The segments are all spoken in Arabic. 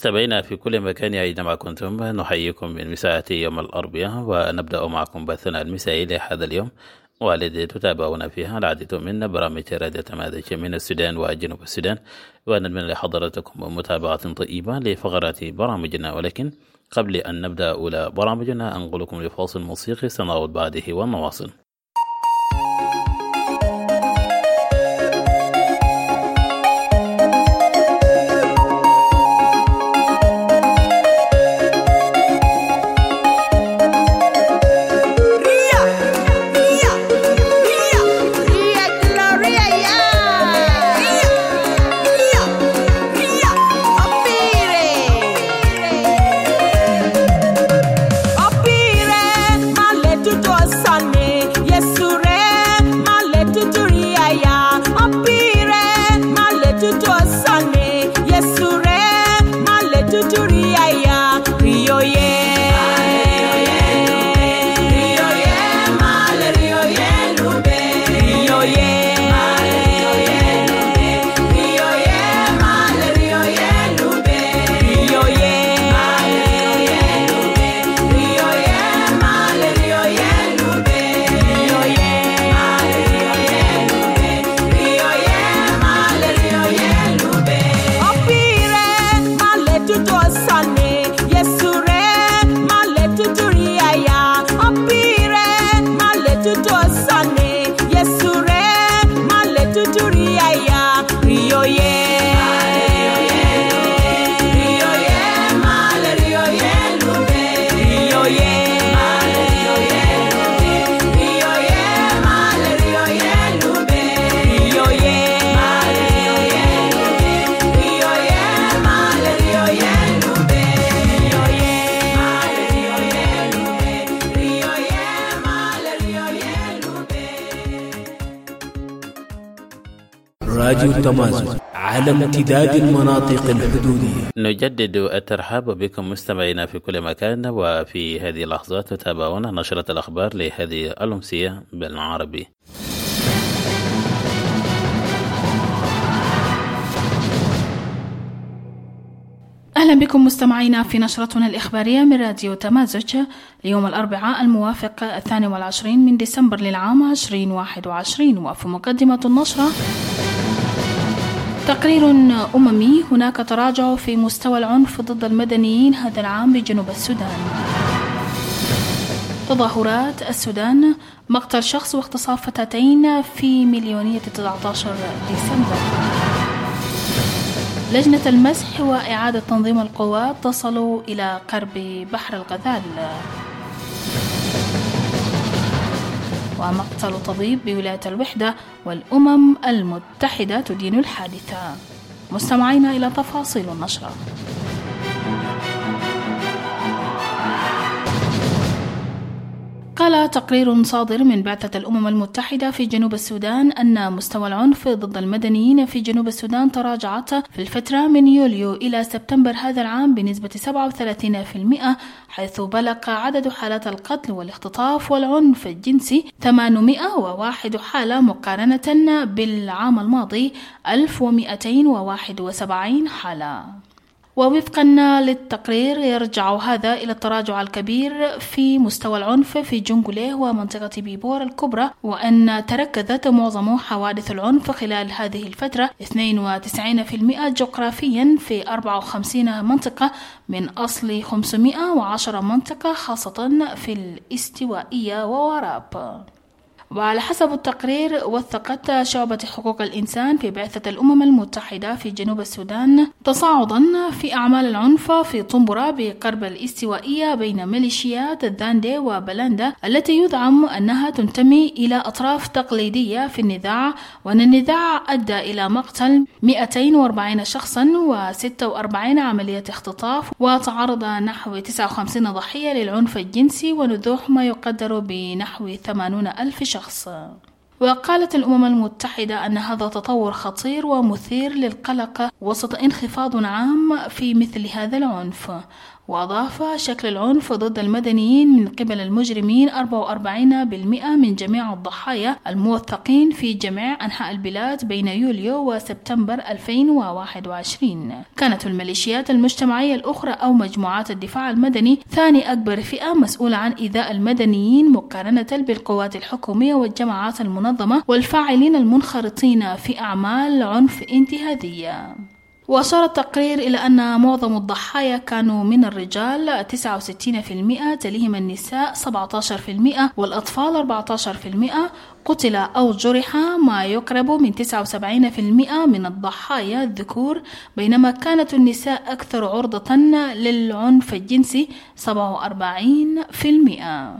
مستمعينا في كل مكان أينما كنتم، نحييكم من مساء يوم الأربعاء، ونبدأ معكم بثنا المسائي لهذا اليوم، والذي تتابعون فيها العديد من برامج راديو تمازج من السودان وجنوب السودان، ونتمنى لحضراتكم متابعة طيبة لفقرات برامجنا. ولكن قبل أن نبدأ أولى برامجنا أنقلكم لفاصل موسيقي سنعود بعده ونواصل. راديو تمازج على امتداد المناطق الحدودية. نجدد الترحاب بكم مستمعينا في كل مكان، وفي هذه اللحظات تتابعون نشرة الأخبار لهذه الأمسية بالعربي. أهلا بكم مستمعينا في نشرتنا الإخبارية من راديو تمازج ليوم الأربعاء الموافق 22 من ديسمبر للعام 2021. وفي مقدمة النشرة: تقرير أممي: هناك تراجع في مستوى العنف ضد المدنيين هذا العام بجنوب السودان. تظاهرات السودان: مقتل شخص واغتصاب فتاتين في مليونية 19 ديسمبر. لجنة المسح وإعادة تنظيم القوات تصل إلى قرب بحر الغزال. ومقتل طبيب بولاية الوحدة، والأمم المتحدة تدين الحادثة. مستمعين إلى تفاصيل النشرة. قال تقرير صادر من بعثة الأمم المتحدة في جنوب السودان أن مستوى العنف ضد المدنيين في جنوب السودان تراجعت في الفترة من يوليو إلى سبتمبر هذا العام بنسبة 37%، حيث بلغ عدد حالات القتل والاختطاف والعنف الجنسي 801 حالة مقارنة بالعام الماضي 1271 حالة. ووفقا للتقرير يرجع هذا إلى التراجع الكبير في مستوى العنف في جنجوليه ومنطقة بيبور الكبرى، وأن تركزت معظم حوادث العنف خلال هذه الفترة 92% جغرافيا في 54 منطقة من أصل 510 منطقة، خاصة في الاستوائية ووراب. وعلى حسب التقرير وثقت شعبة حقوق الإنسان في بعثة الأمم المتحدة في جنوب السودان تصاعدا في أعمال العنف في طنبرة بقرب الاستوائية بين ميليشيات الداندي وبلاندا التي يزعم أنها تنتمي إلى أطراف تقليدية في النزاع، وأن النزاع أدى إلى مقتل 240 شخصا و46 عملية اختطاف، وتعرض نحو 59 ضحية للعنف الجنسي ونزوح ما يقدر بنحو 80,000 شخص. وقالت الأمم المتحدة أن هذا تطور خطير ومثير للقلق وسط انخفاض عام في مثل هذا العنف. وأضاف شكل العنف ضد المدنيين من قبل المجرمين 44% من جميع الضحايا الموثقين في جميع أنحاء البلاد بين يوليو وسبتمبر 2021. كانت الميليشيات المجتمعية الأخرى أو مجموعات الدفاع المدني ثاني أكبر فئة مسؤولة عن إيذاء المدنيين مقارنة بالقوات الحكومية والجماعات المنظمة والفاعلين المنخرطين في أعمال عنف انتهازية. وأشار التقرير إلى أن معظم الضحايا كانوا من الرجال 69%، تليهم النساء 17% والأطفال 14%. قتل أو جرح ما يقرب من 79% من الضحايا الذكور، بينما كانت النساء أكثر عرضة للعنف الجنسي 47%.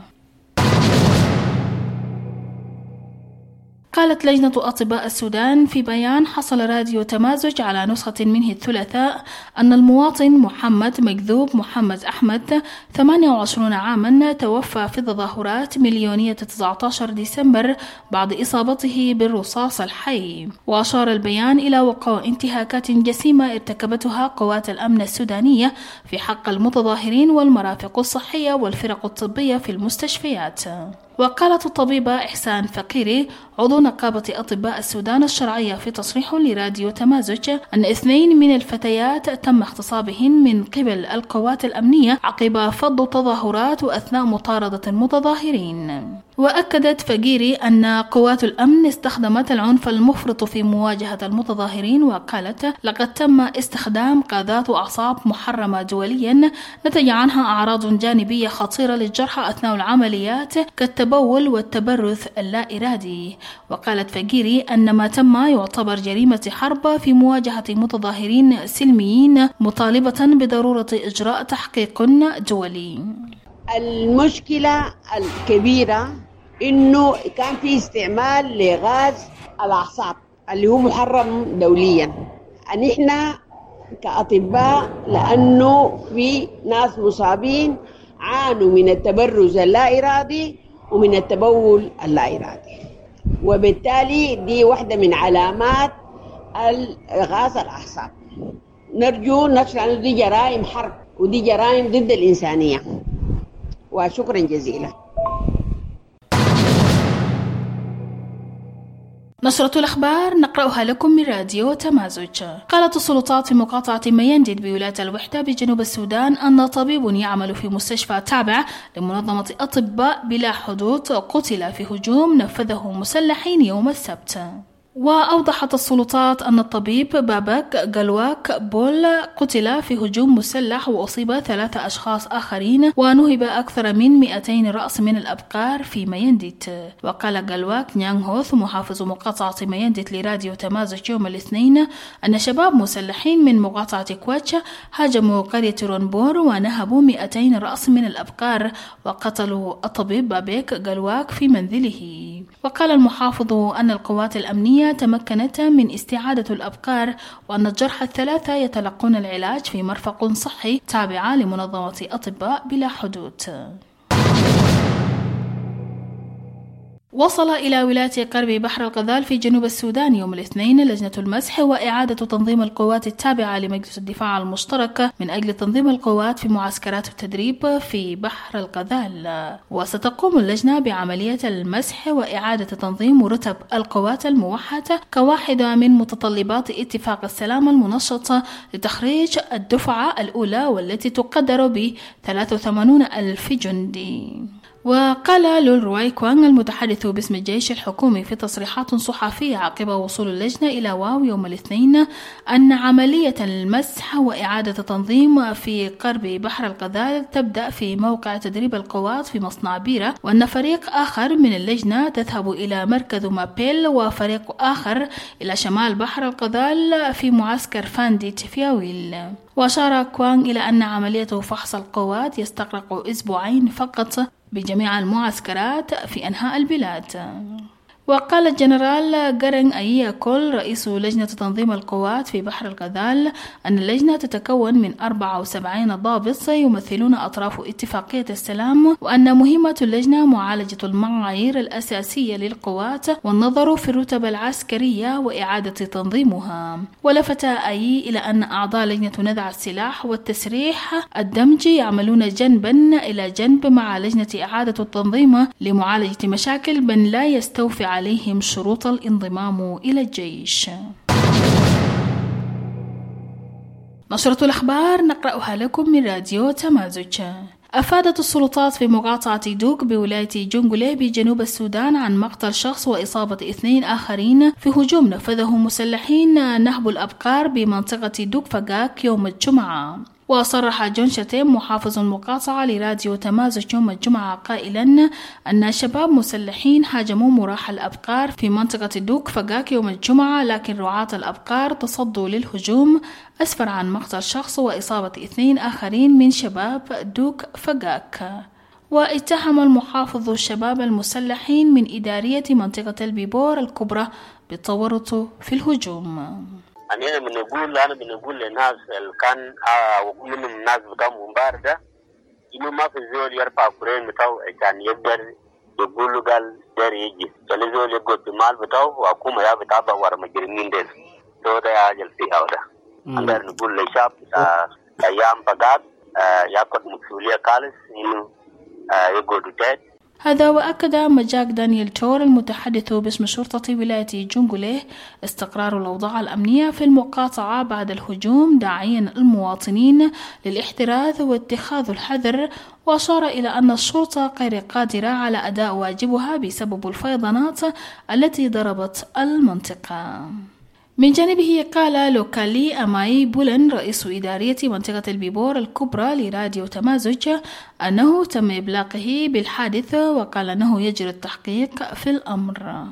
قالت لجنة أطباء السودان في بيان حصل راديو تمازج على نسخة منه الثلاثاء أن المواطن محمد مكذوب محمد أحمد 28 عاما توفى في تظاهرات مليونية 19 ديسمبر بعد إصابته بالرصاص الحي. وأشار البيان إلى وقوع انتهاكات جسيمة ارتكبتها قوات الأمن السودانية في حق المتظاهرين والمرافق الصحية والفرق الطبية في المستشفيات. وقالت الطبيبة إحسان فقيري عضو نقابة أطباء السودان الشرعية في تصريح لراديو تمازج أن 2 من الفتيات تم اغتصابهن من قبل القوات الأمنية عقب فض تظاهرات وأثناء مطاردة المتظاهرين. وأكدت فقيري أن قوات الأمن استخدمت العنف المفرط في مواجهة المتظاهرين، وقالت لقد تم استخدام قاذات أعصاب محرمة دوليا نتج عنها أعراض جانبية خطيرة للجرحى أثناء العمليات كالتبول والتبرث اللا إرادي. وقالت فقيري أن ما تم يعتبر جريمة حرب في مواجهة متظاهرين سلميين، مطالبة بضرورة إجراء تحقيق دولي. المشكلة الكبيرة إنه كان في استعمال لغاز الأعصاب اللي هو محرم دوليا. نحن كأطباء لأنه في ناس مصابين عانوا من التبرز اللا إرادي ومن التبول اللا إرادي، وبالتالي دي واحدة من علامات غاز الأعصاب. نرجو نشر أن دي جرائم حرب ودي جرائم ضد الإنسانية. وشكرا جزيلا. نشرة الأخبار نقرأها لكم من راديو تمازج. قالت السلطات في مقاطعة ميندد بولاية الوحدة بجنوب السودان أن طبيب يعمل في مستشفى تابع لمنظمة أطباء بلا حدود قتل في هجوم نفذه مسلحين يوم السبت. وأوضحت السلطات أن الطبيب بابك جلواك بول قتل في هجوم مسلح وأصيب 3 أشخاص آخرين، ونهب أكثر من 200 رأس من الأبقار في ميندت. وقال جلواك نيانغهوث محافظ مقاطعة ميندت لراديو تمازج يوم الاثنين أن شباب مسلحين من مقاطعة كواتشا هاجموا قرية رونبور ونهبوا 200 رأس من الأبقار وقتلوا الطبيب بابك جلواك في منزله. وقال المحافظ أن القوات الأمنية تمكنت من استعادة الأبقار، وأن الجرحى 3 يتلقون العلاج في مرفق صحي تابعة لمنظمة أطباء بلا حدود. وصل إلى ولاية قرب بحر الغزال في جنوب السودان يوم الاثنين لجنة المسح وإعادة تنظيم القوات التابعة لمجلس الدفاع المشترك من أجل تنظيم القوات في معسكرات التدريب في بحر الغزال. وستقوم اللجنة بعملية المسح وإعادة تنظيم رتب القوات الموحدة كواحدة من متطلبات اتفاق السلام المنشط لتخريج الدفعة الأولى والتي تقدر ب 83,000 جندي. وقال لول روي كوان المتحدث باسم الجيش الحكومي في تصريحات صحفية عقب وصول اللجنة إلى واو يوم الاثنين أن عملية المسح وإعادة تنظيم في قرب بحر الغزال تبدأ في موقع تدريب القوات في مصنع بيرة، وأن فريق آخر من اللجنة تذهب إلى مركز مابيل وفريق آخر إلى شمال بحر الغزال في معسكر فاندي تفياويل. وأشار كوان إلى أن عملية فحص القوات يستغرق 2 أسبوع فقط بجميع المعسكرات في أنحاء البلاد. وقال الجنرال جارين أيا كول رئيس لجنة تنظيم القوات في بحر الغزال أن اللجنة تتكون من 74 ضابط يمثلون أطراف اتفاقية السلام، وأن مهمة اللجنة معالجة المعايير الأساسية للقوات والنظر في الرتب العسكرية وإعادة تنظيمها. ولفت أي إلى أن أعضاء لجنة نزع السلاح والتسريح الدمج يعملون جنبا إلى جنب مع لجنة إعادة التنظيم لمعالجة مشاكل من لا يستوفي عليهم شروط الانضمام إلى الجيش. نشرة الأخبار نقرأها لكم من راديو تمازج. أفادت السلطات في مقاطعة دوك بولاية جنجوليه بجنوب السودان عن مقتل شخص وإصابة 2 آخرين في هجوم نفذه مسلحين نهب الأبقار بمنطقة دوك فقاك يوم الجمعة. وصرح جون شتيم محافظ المقاطعة لراديو تمازج يوم الجمعة قائلا أن شباب مسلحين هاجموا مراح الأبقار في منطقة دوك فقاك يوم الجمعة، لكن رعاة الأبقار تصدوا للهجوم أسفر عن مقتل شخص وإصابة 2 آخرين من شباب دوك فقاك. واتهم المحافظ الشباب المسلحين من إدارية منطقة البيبور الكبرى بالتورط في الهجوم. أنا بنقول للناس اللي كان من الناس بتاع مبارك ده إنه ما في زول يرفع كورين بتاعه عشان يقدر يقول له قال دار يجي فلي زول يقول بمال بتاعه وحكومة يا بتابع ورا مجرمين ده ده يعجل فيها وده. أنا نقول للشعب أيام بقات ياخد مسؤولية خالص إنه يقول ده. هذا وأكد مجاك دانيال تور المتحدث باسم شرطة ولاية جنجوليه استقرار الأوضاع الأمنية في المقاطعة بعد الهجوم، داعيا المواطنين للاحتراز واتخاذ الحذر، وأشار إلى أن الشرطة غير قادرة على أداء واجبها بسبب الفيضانات التي ضربت المنطقة. من جانبه قال لوكالي أماي بولن رئيس إدارية منطقة البيبور الكبرى لراديو تمازج أنه تم إبلاغه بالحادث، وقال أنه يجري التحقيق في الأمر.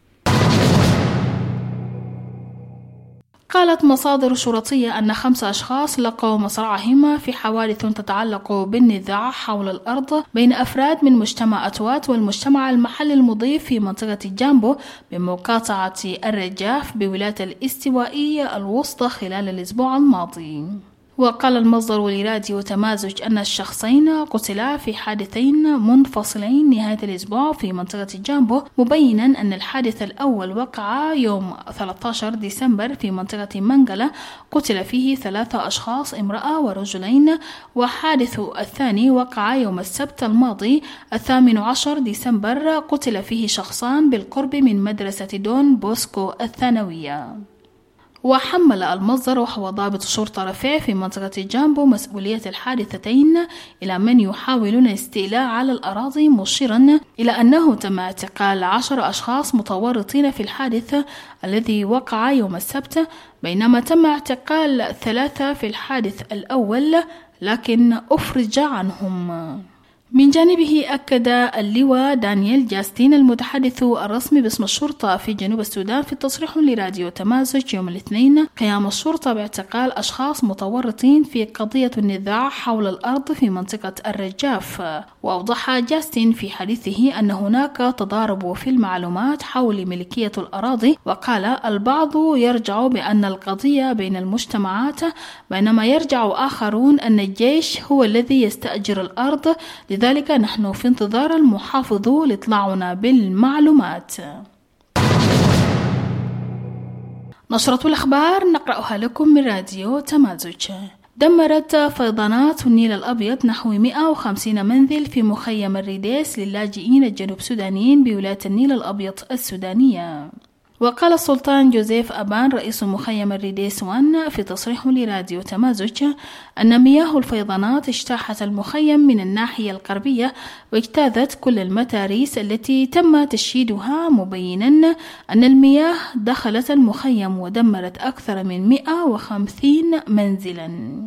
قالت مصادر شرطية أن 5 أشخاص لقوا مصرعهم في حوادث تتعلق بالنزاع حول الأرض بين أفراد من مجتمع أتوات والمجتمع المحلي المضيف في منطقة جامبو بمقاطعة الرجاف بولاية الاستوائية الوسطى خلال الأسبوع الماضي. وقال المصدر لراديو تمازج أن الشخصين قتلا في حادثين منفصلين نهاية الأسبوع في منطقة جامبو، مبينا أن الحادث الأول وقع يوم 13 ديسمبر في منطقة منغلا قتل فيه 3 أشخاص امرأة ورجلين، وحادث الثاني وقع يوم السبت الماضي 18 ديسمبر قتل فيه شخصان بالقرب من مدرسة دون بوسكو الثانوية. وحمل المصدر وهو ضابط شرطة رفيع في منطقة جامبو مسؤولية الحادثتين إلى من يحاولون الاستيلاء على الأراضي، مشيرا إلى أنه تم اعتقال 10 أشخاص متورطين في الحادث الذي وقع يوم السبت، بينما تم اعتقال 3 في الحادث الأول لكن أفرج عنهم. من جانبه أكد اللواء دانيال جاستين المتحدث الرسمي باسم الشرطة في جنوب السودان في تصريح لراديو تمازج يوم الاثنين قيام الشرطة باعتقال أشخاص متورطين في قضية النزاع حول الأرض في منطقة الرجاف. وأوضح جاستين في حديثه أن هناك تضارب في المعلومات حول ملكية الأراضي، وقال البعض يرجع بأن القضية بين المجتمعات، بينما يرجع آخرون أن الجيش هو الذي يستأجر الأرض، لذلك نحن في انتظار المحافظ لإطلاعنا بالمعلومات. نشرة الأخبار نقرأها لكم من راديو تمازج. دمرت فيضانات النيل الأبيض نحو 150 منزل في مخيم الريديس للاجئين الجنوب سودانيين بولاية النيل الأبيض السودانية. وقال السلطان جوزيف أبان رئيس مخيم الريديس 1 في تصريح لراديو تمازج أن مياه الفيضانات اجتاحت المخيم من الناحية الغربية واجتاثت كل المتاريس التي تم تشييدها، مبينا أن المياه دخلت المخيم ودمرت أكثر من 150 منزلا.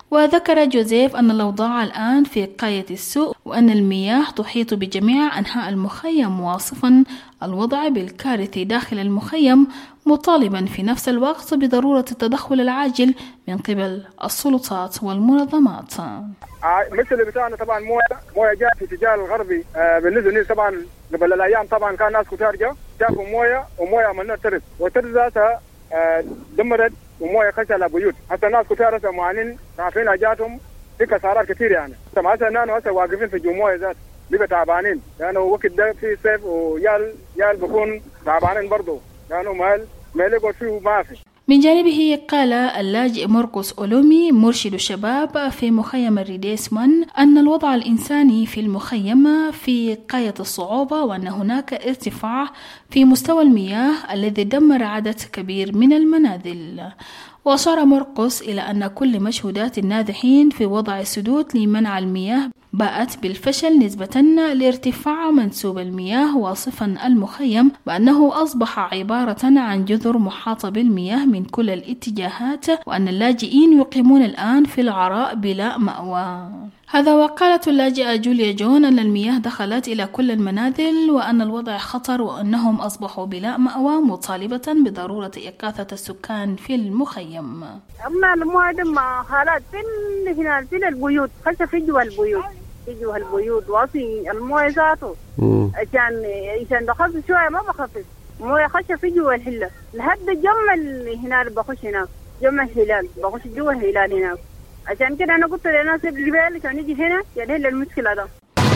وذكر جوزيف أن الأوضاع الآن في غاية السوء وأن المياه تحيط بجميع أنحاء المخيم، واصفا الوضع بالكارثي داخل المخيم، مطالبا في نفس الوقت بضرورة التدخل العاجل من قبل السلطات والمنظمات. المشكلة بتاعنا طبعا مويه جاء في اتجاه الغربي بالنسبة لي. طبعا قبل الأيام طبعا كان ناس كتار جابوا مويه عملنا ترس، والترس ذاتها دمرت ومويه خشى على بيوت. حتى الناس كتار هسه معانين عارفين حاجاتهم في كسارات كثير يعني. هسه نحن هسه واقفين في جمويه ذات بيبقى تعبانين يعني وقت ده في صيف ويال بكون تعبانين برضه يعني ما يلقوا فيه ما في. من جانبه قال اللاجئ مرقس أولومي مرشد الشباب في مخيم الريديس 1 أن الوضع الإنساني في المخيم في غاية الصعوبة، وأن هناك ارتفاع في مستوى المياه الذي دمر عدد كبير من المنازل. وأشار مرقس إلى أن كل مجهودات النازحين في وضع السدود لمنع المياه باءت بالفشل نسبة لارتفاع منسوب المياه، واصفا المخيم بأنه أصبح عبارة عن جذر محاطة بالمياه من كل الاتجاهات، وأن اللاجئين يقيمون الآن في العراء بلا مأوى. هذا وقالت اللاجئة جوليا جون أن المياه دخلت إلى كل المنازل وأن الوضع خطر وأنهم أصبحوا بلا مأوى، مطالبة بضرورة إغاثة السكان في المخيم. أما المواد مع حالات في البيوت خش في جوا البيوت واصي المويه ذاته عشان بخفف شويه ما بخفف مويه خش في جوا الحله لحد جمع هنا بخش هناك جمع الهلال بخش جوا الهلال هناك. عشان كده انا قلت للناس الجبال عشان يجي هنا يحل المشكله ده.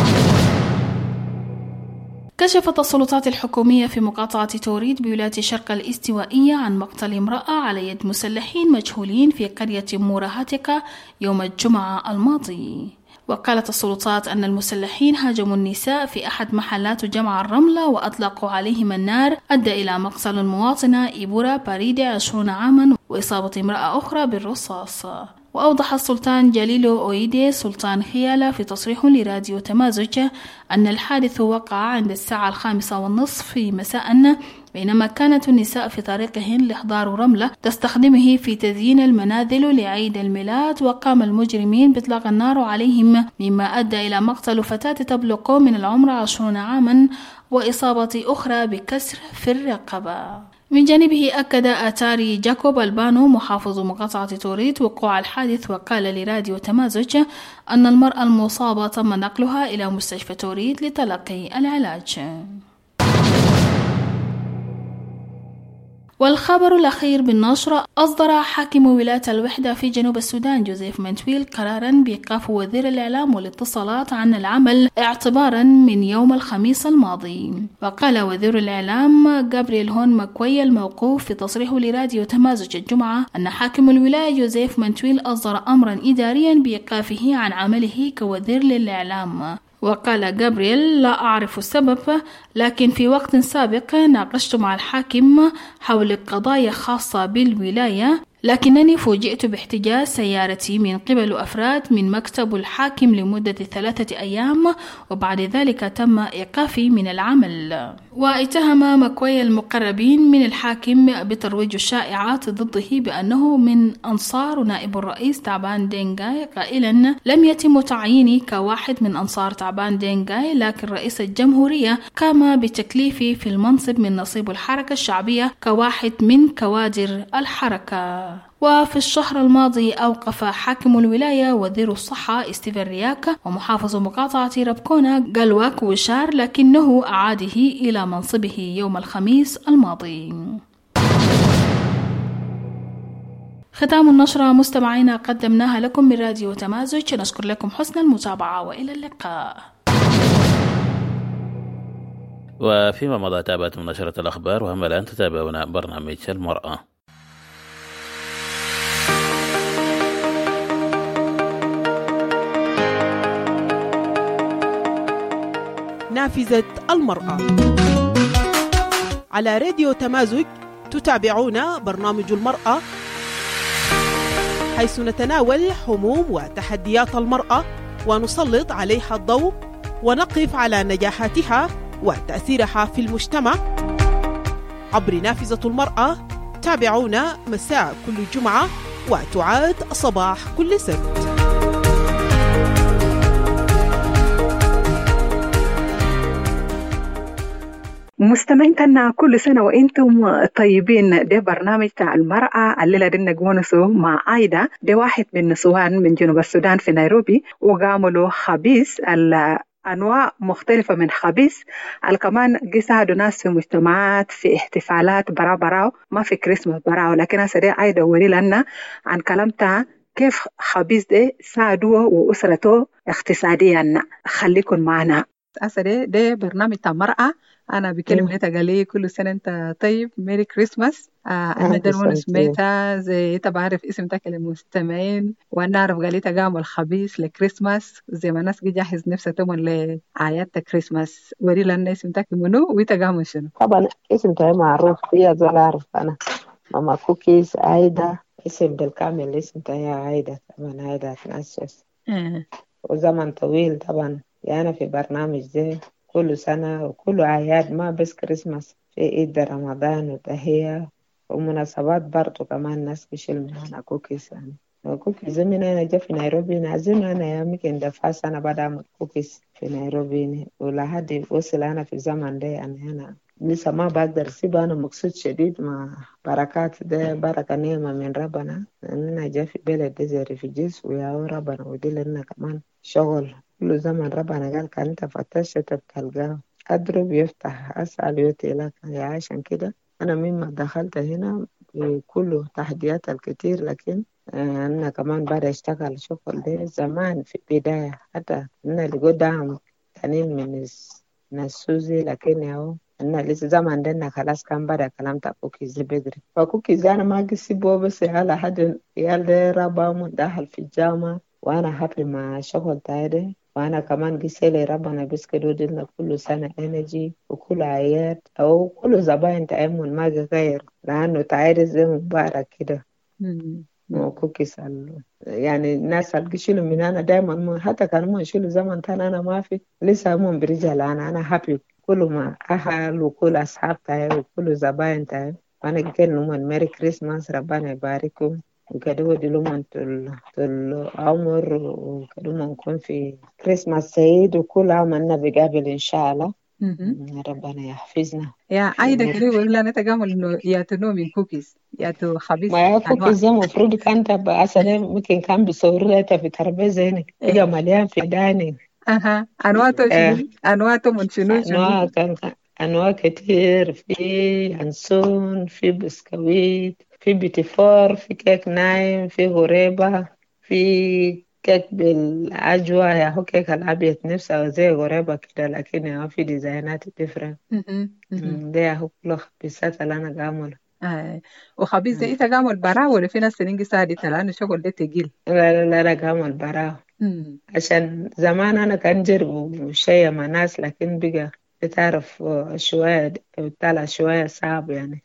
كشفت السلطات الحكومية في مقاطعة توريد بولاية شرق الاستوائية عن مقتل امرأة على يد مسلحين مجهولين في قرية موراهاتيكا يوم الجمعة الماضي. وقالت السلطات أن المسلحين هاجموا النساء في أحد محلات جمع الرملة وأطلقوا عليهم النار، أدى إلى مقتل المواطنة إيبورا باريدي 20 عاما وإصابة امرأة أخرى بالرصاص. وأوضح السلطان جاليلو أويدي سلطان خيالة في تصريح لراديو تمازج أن الحادث وقع عند الساعة 5:30 مساء، بينما كانت النساء في طريقهن لإحضار رملة تستخدمه في تزيين المنازل لعيد الميلاد، وقام المجرمين بإطلاق النار عليهم مما أدى إلى مقتل فتاة تبلغ من العمر 20 عاما وإصابة أخرى بكسر في الرقبة. من جانبه أكد آتاري جاكوب البانو محافظ مقاطعة توريد وقوع الحادث، وقال لراديو تمازج أن المرأة المصابة تم نقلها إلى مستشفى توريد لتلقي العلاج. والخبر الأخير بالنشر، أصدر حاكم ولاية الوحدة في جنوب السودان جوزيف منتويل قرارا بإيقاف وزير الإعلام والاتصالات عن العمل اعتبارا من يوم الخميس الماضي. وقال وزير الإعلام جابرييل هون ماكوي الموقوف في تصريح لراديو تمازج الجمعة أن حاكم الولاية جوزيف منتويل أصدر أمرا إداريا بإيقافه عن عمله كوزير للإعلام. وقال جابرييل: لا أعرف السبب، لكن في وقت سابق ناقشت مع الحاكم حول قضايا خاصة بالولاية، لكنني فوجئت باحتجاز سيارتي من قبل أفراد من مكتب الحاكم لمدة 3 أيام، وبعد ذلك تم إيقافي من العمل. واتهم ماكوي المقربين من الحاكم بترويج الشائعات ضده بأنه من أنصار نائب الرئيس تعبان دينغاي، قائلا: لم يتم تعييني كواحد من أنصار تعبان دينغاي، لكن رئيس الجمهورية قام بتكليفي في المنصب من نصيب الحركة الشعبية كواحد من كوادر الحركة. وفي الشهر الماضي أوقف حاكم الولاية وزير الصحة ستيفن رياك ومحافظ مقاطعة ربكونا قلواك وشار، لكنه أعاده إلى منصبه يوم الخميس الماضي. ختام النشرة مستمعينا قدمناها لكم من راديو تمازج، نشكر لكم حسن المتابعة وإلى اللقاء. وفيما مضى تابعتم نشرة الأخبار، وهم الآن تتابعون برنامج المرأة. نافذة المرأة على راديو تمازج. تتابعون برنامج المرأة، حيث نتناول هموم وتحديات المرأة ونسلط عليها الضوء ونقف على نجاحاتها وتأثيرها في المجتمع عبر نافذة المرأة. تابعونا مساء كل جمعة وتعاد صباح كل سبت. مستمعين كنا كل سنة وإنتم طيبين. ده برنامج تاع المرأة الليلة دي نقونسوا مع عايدة، ده واحد من نسوان من جنوب السودان في نيروبي، وقاموا خبيث أنواع مختلفة من خبيث كمان قيساعدوا ناس في مجتمعات في احتفالات براو ما في كريسماس براو. لكن أسرع عايدة وري لنا عن كلامتها كيف خبيث ده ساعدوه وأسرته اقتصاديا. خليكم معنا. ده برنامج تاع مرأة. أنا بكلم نتا قال لي كل سنة أنت طيب، ميري كريسماس. أنا درونا سميتها زي أنت بعرف اسم تاك للمستمعين، وأنا أعرف قال لي تقام الخبيث لكريسماس زي ما الناس جاهز نفسها تمن لآيات كريسماس. وري لنا اسم تاك منو ويتقام شنو؟ طبعا اسم تاعي معروف فيها زول أعرف أنا ماما كوكيز عايدة. اسم بالكامل اسم تاعي عايدة، طبعا عايدة تنسس. وزمن طويل طبعا يعني في برنامج ده كل سنة وكل أعياد، ما بس كريسماس، في عيد رمضان وتهية ومناسبات برضو كمان ناس بيشيل مننا كوكيز. يعني كوكيز من أنا جا في نيروبي نازل أنا يمكن دفع سنة بعد أعمل كوكيز في نيروبي، ولحد وصل أنا في الزمن ده يعني أنا لسه ما بقدر أسيب. أنا مقصود شديد مع بركات ده، بركة نعمة من ربنا أننا جا في بلد ده زي ريفيجيز، ويا ربنا ودي لنا كمان شغل. كل زمن ربنا قال كان أنت فتشت تلقاه، أضرب يفتح، أسأل يؤتي لك. عشان كده أنا مما دخلت هنا بكل تحديات الكتير، لكن أنا كمان بعد أشتغل شغل ده زمان في البداية، حتى أنا لقوا دعم تانين من سوزي، لكن ياهو أنا لسه زمان ده خلاص كان بدأ كلام تا كوكيز بدري. فكوكيز أنا ما قسيبه بس على حد يال ده ربا مدخل في الجامعة، وأنا حبي مع شغل تاعي. وأنا كمان قسيلي ربنا بس كده دلنا كل سنة إنرجي وكل عياد أو كل زباين تأمل ما غير، لأنه تعيد زي مبارك كده. كوكيز يعني الناس اللي يشيلوا من أنا دايما، حتى كانوا يشيلوا زمن تاني أنا ما في لسه هم برجال. أنا حبي كل ما أهل وكل أصحاب تاعي وكل زباين تاعي، وأنا قلت لهم ميري كريسماس، ربنا يباركم وكده ودي لهم طول عمر، وكده نكون في كريسماس سعيد وكل عام أنا بقابل إن شاء الله. ربنا يحفظنا. يا عايدة كده ولا أنا تقامل إنه ياتنو من كوكيز ياتو خبيث. ما كوكيز ده المفروض كان تبقى أصلا ممكن كان بيصور لها في ترابيزة هنا يبقى مليان في داني. أنواعه شنو؟ أنواعه من شنو؟ أنواع كتير، في ينسون، في بسكويت، في بيتيفور، في كيك نايم، في غريبة، في كيك بالعجوة يا هو كيك الأبيض نفسه زي غريبة كده، لكن يا في ديزاينات تفرق. ده يا هو كله خبيثات اللي أنا قامله. وخبيث ده إنت قامل براو ولا في ناس سنين سادي لأنه شغل ده تقيل؟ لا قامل براو. عشان زمان أنا كان جرب شيء مع ناس، لكن بقى بتعرف شوية طلع شوية صعب يعني.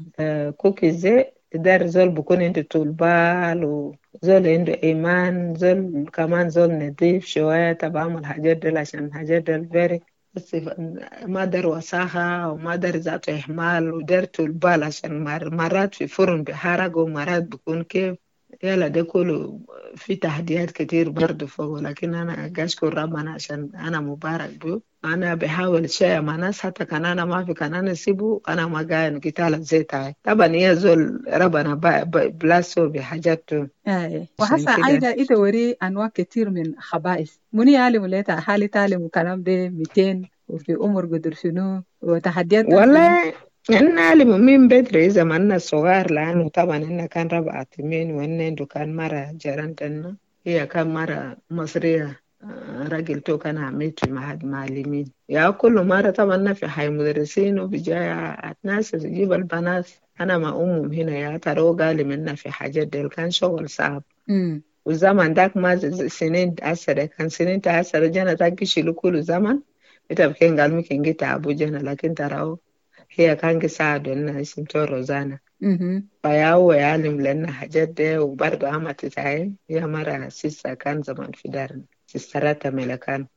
كوكيز دار زول بكون عنده طول بال وزول عنده إيمان، زول كمان زول نظيف شوية تبعمل الحاجات دي، عشان الحاجات دي الفيري بس ما دار وساخة وما دار ذاته إحمال ودار طول بال، عشان مرات في فرن بحرق ومرات بكون كيف يلا ده كله في تحديات كتير برضو فوق. لكن أنا أشكر ربنا عشان أنا مبارك بيه. أنا بحاول شيء مع ناس حتى كان أنا ما في كان أنا سيبه أنا ما قاين قتال زي تاعي. طبعا هي زول ربنا بلاسو بحاجاته. وحسا عايدة إذا وري أنواع كتير من خبائث مني يعلم ليتا حالي تعلم وكلام ده 200 وفي عمر قدر شنو وتحديات والله يعني نعلم من بدري زماننا الصغار، لأنه طبعا إنه كان ربع تمين وإنه كان مرة جارنتنا، هي كان مرة مصرية راجل تو كان عميد في معهد معلمين. يا كل مرة طبعا في حي مدرسين وبجاي ناس يجيب البنات أنا مع أمهم هنا يا ترى قال منا في حاجات دي كان شغل صعب. والزمن داك ما سنين أسرة كان سنين تأسرة جانا داك يشيلوا كل زمن إتبكين قال ممكن جيت أبو جانا، لكن ترى هي كان قصاد إنها اسمها روزانا. فيا هو يعلم لنا حاجات دي. وبرضه عمتي تاعي هي مرة سيسا كان زمان في دارنا سيستراتها ملكان.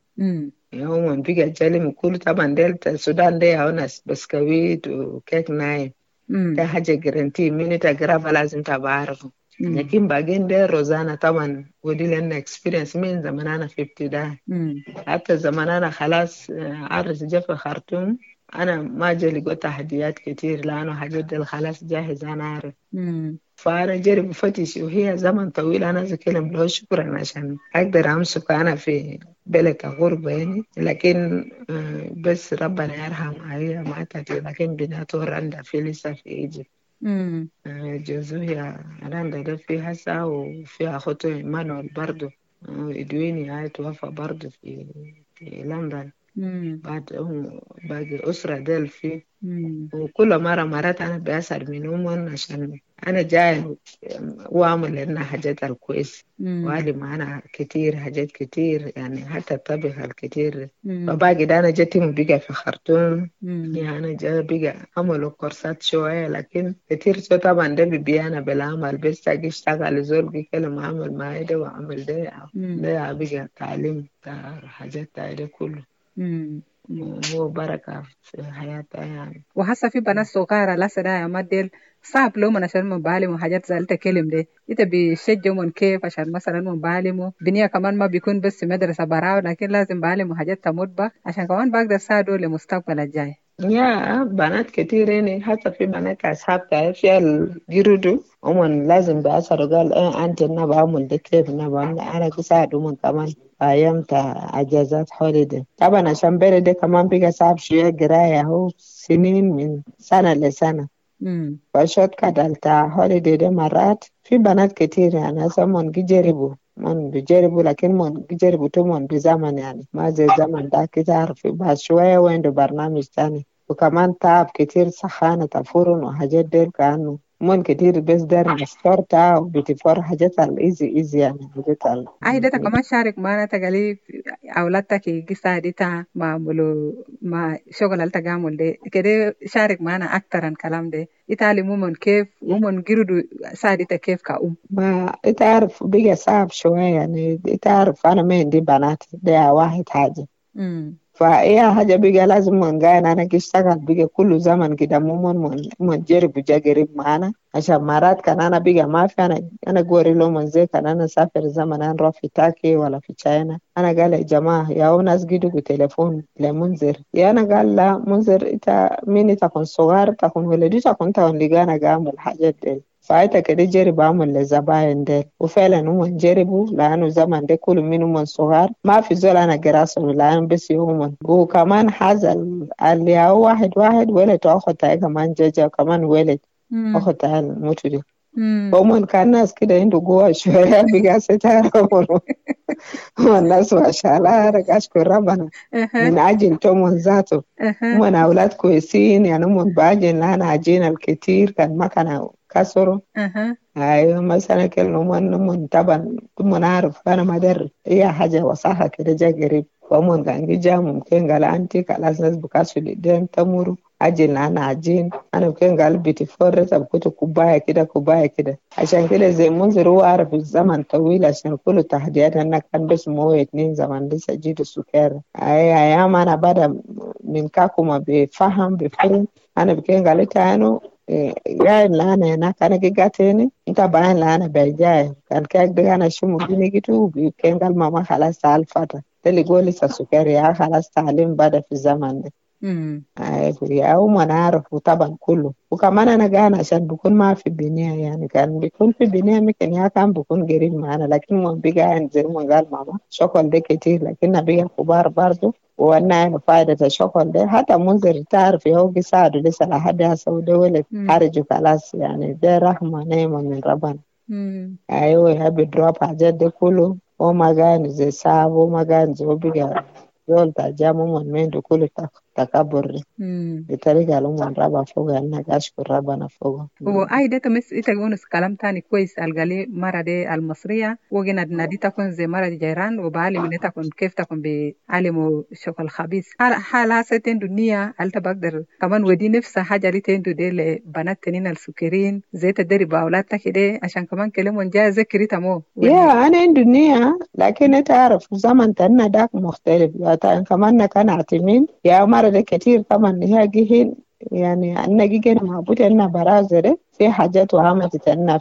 يوم بيجا جالي مكول طبعا دلتا السودان دي هنا بسكويت وكيك نايم ده حاجة جرانتي من تقرأ لازم تعرفه. لكن باقين ده روزانا طبعا ودي لنا اكسبيرينس من زمان أنا في ابتدائي. حتى زمان أنا خلاص عرس جا في خرطوم أنا ما جالي قلت تحديات كتير لأنه حاجات دي خلاص جاهزة أنا عارف. فأنا جري بفتش وهي زمن طويل أنا أتكلم له شكرا عشان أقدر أمسك أنا في بلد غربة يعني. لكن بس ربنا يرحم هي ماتت، لكن بناته رندا في لسه في إيجيبت. جوزها رندا ده في هسا، وفي أخوته إيمانويل برضه إدويني هاي توفى برضه في لندن. بعد باقي أسرة ديل فيه. وكل مرات أنا بأسأل منهم عشان أنا جاي وأعمل لنا حاجات الكويس، وعلي معنا كتير حاجات كتير يعني حتى الطبخ الكتير. فباقي ده أنا جتهم بقى في خرطوم يعني أنا جاي بقى عملوا كورسات شوية، لكن كتير شو طبعا ده بيانا بالعمل بس تاجي اشتغل زول بيكلم عمل معي ده وعمل ده بقى تعليم حاجات ده كله. هو بركة في حياتها يعني. وهسه في بنات صغيرة لسه ده يا مدل صعب لهم عشان مبالم وحاجات زي التكلم ده، إنت بيشجعوا من كيف عشان مثلا مبالموا بنية كمان ما بيكون بس في مدرسة براو، لكن لازم بعلم وحاجات تموت بقى عشان كمان بقدر ساعدوا لمستقبل الجاي. يا بنات كتير يعني حتى في بنات أصحاب تعرفي الجرودو هم لازم بأثر قال أنت بعمل ده كيف بعمل أنا بساعدهم من كمان أيام أجازات حولي طبعا عشان بيري ده كمان بيجا صعب شوية قراية هو سنين من سنة لسنة. فشوت كدالتا حولي ده مرات في بنات كتير يعني هسه من بيجربوا لكن من بيجربوا تومن بزمن يعني ما زي زمن ده كده عارف بعد شوية وين ده برنامج تاني. وكمان تعب كتير سخانة الفرن وحاجات ديل كأنه من كتير بس دار نستورتا وبتفور حاجات الإيزي يعني حاجات ده كمان شارك معنا تقالي أولادك يجي ديتا معملوا مع شغل التجامل ده كده شارك معنا أكتر عن كلام ده يتعلموا من كيف ومن جردوا ساعدتها كيف كأم. ما تعرف بيجي صعب شوية يعني تعرف أنا ما عندي بنات ده واحد حاجة. فأي حاجة بيجي لازم من جاي أنا أشتغل بيجي كل زمن كده من جرب قريب معنا عشان مرات كان أنا بيجي ما في أنا قوري له من زي كان أنا سافر زمن أنا نروح في تاكي ولا في تشاينا. أنا قال يا جماعة يا ناس جدوا بتليفون لمنذر يا أنا قال لا منذر إنت مين تكون صغار تكون ولدي تكون لقانا قامل الحاجات دي. فايتا كده جرب أعمل للزباين ديل وفعلا هم جربوا لأنه زمن ده كل منهم من صغار ما في زول أنا قراسهم لأنه بس يومن. وكمان حازل اللي هو واحد ولد وأخوتها كمان جاجة وكمان ولد أخوتها الموتو دي. ومن كان ناس كده عنده قوة شوية بقى ستارة والناس ما شاء الله أشكر ربنا من عجل تومن ذاته. من أولاد كويسين يعني من بعجل أنا عجين الكتير كان ما كان كسروا. أيوة مثلا كلمة من طبعا من عارف أنا ما در هي حاجة وصحة كده جا قريب. ومن كان جا ممكن قال أنتي خلاص ناس بكاسو لدين تمروا عجين أنا عجين أنا ممكن قال بتفرط بكتو كوباية كده عشان كده زي منذر هو عارف الزمن طويل عشان كل تحديات أنا كان بس موية 2 زمن لسه جيد السكر. أيام أنا بدأ من كاكوما بفهم بفهم أنا بكين قالت أنا جاي لأنا هناك أنا جاتني أنت باين لأنا بيجاي كان كيك ده أنا شو ممكن جيتو بكين قال ماما خلاص تعال فترة تلي قولي سكري يا خلاص تعلم بدأ في الزمن ده. أو ما نعرف وطبعا كله. وكمان أنا جانا عشان بكون ما في بنية يعني كان بيكون في بنية ممكن يا كان بكون قريب معنا لكن ما بيجا ينزل ما قال ماما شغل ده كتير لكن بيجا كبار برضو وانا فائدة الشغل ده حتى منذر تعرف يهو يساعدوا لسه لحد هسه ده ولد خارج خلاص يعني ده رحمة نعمة من ربنا. أيوة يحب يدروب حاجات ده كله وما كان زي صعب وما كان زي بيجا يقول تجامع من كل تكبر بطريقة لهم ربنا فوق أنك أشكر ربنا فوق. ده تمس إتقونس كلام تاني كويس الجالي مرة دي المصرية وجينا نادي تكون زي مرة جيران وبعلم إن تكون كيف تكون بعلم شغل خبيث حالها ستين دنيا هل تبقدر كمان ودي نفسها حاجة دي تندو دي لبنات تنين السكرين زي تدري بأولادها كده عشان كمان كلمون جاء ذكري تمو. يا أنا عندي دنيا لكن تعرف زمن تنا داك مختلف كمان كان اعتمين يا مرة ده كتير طبعا هي جهين يعني أنا جينا معبود أنا برازة في حاجات وعملت أنا فيه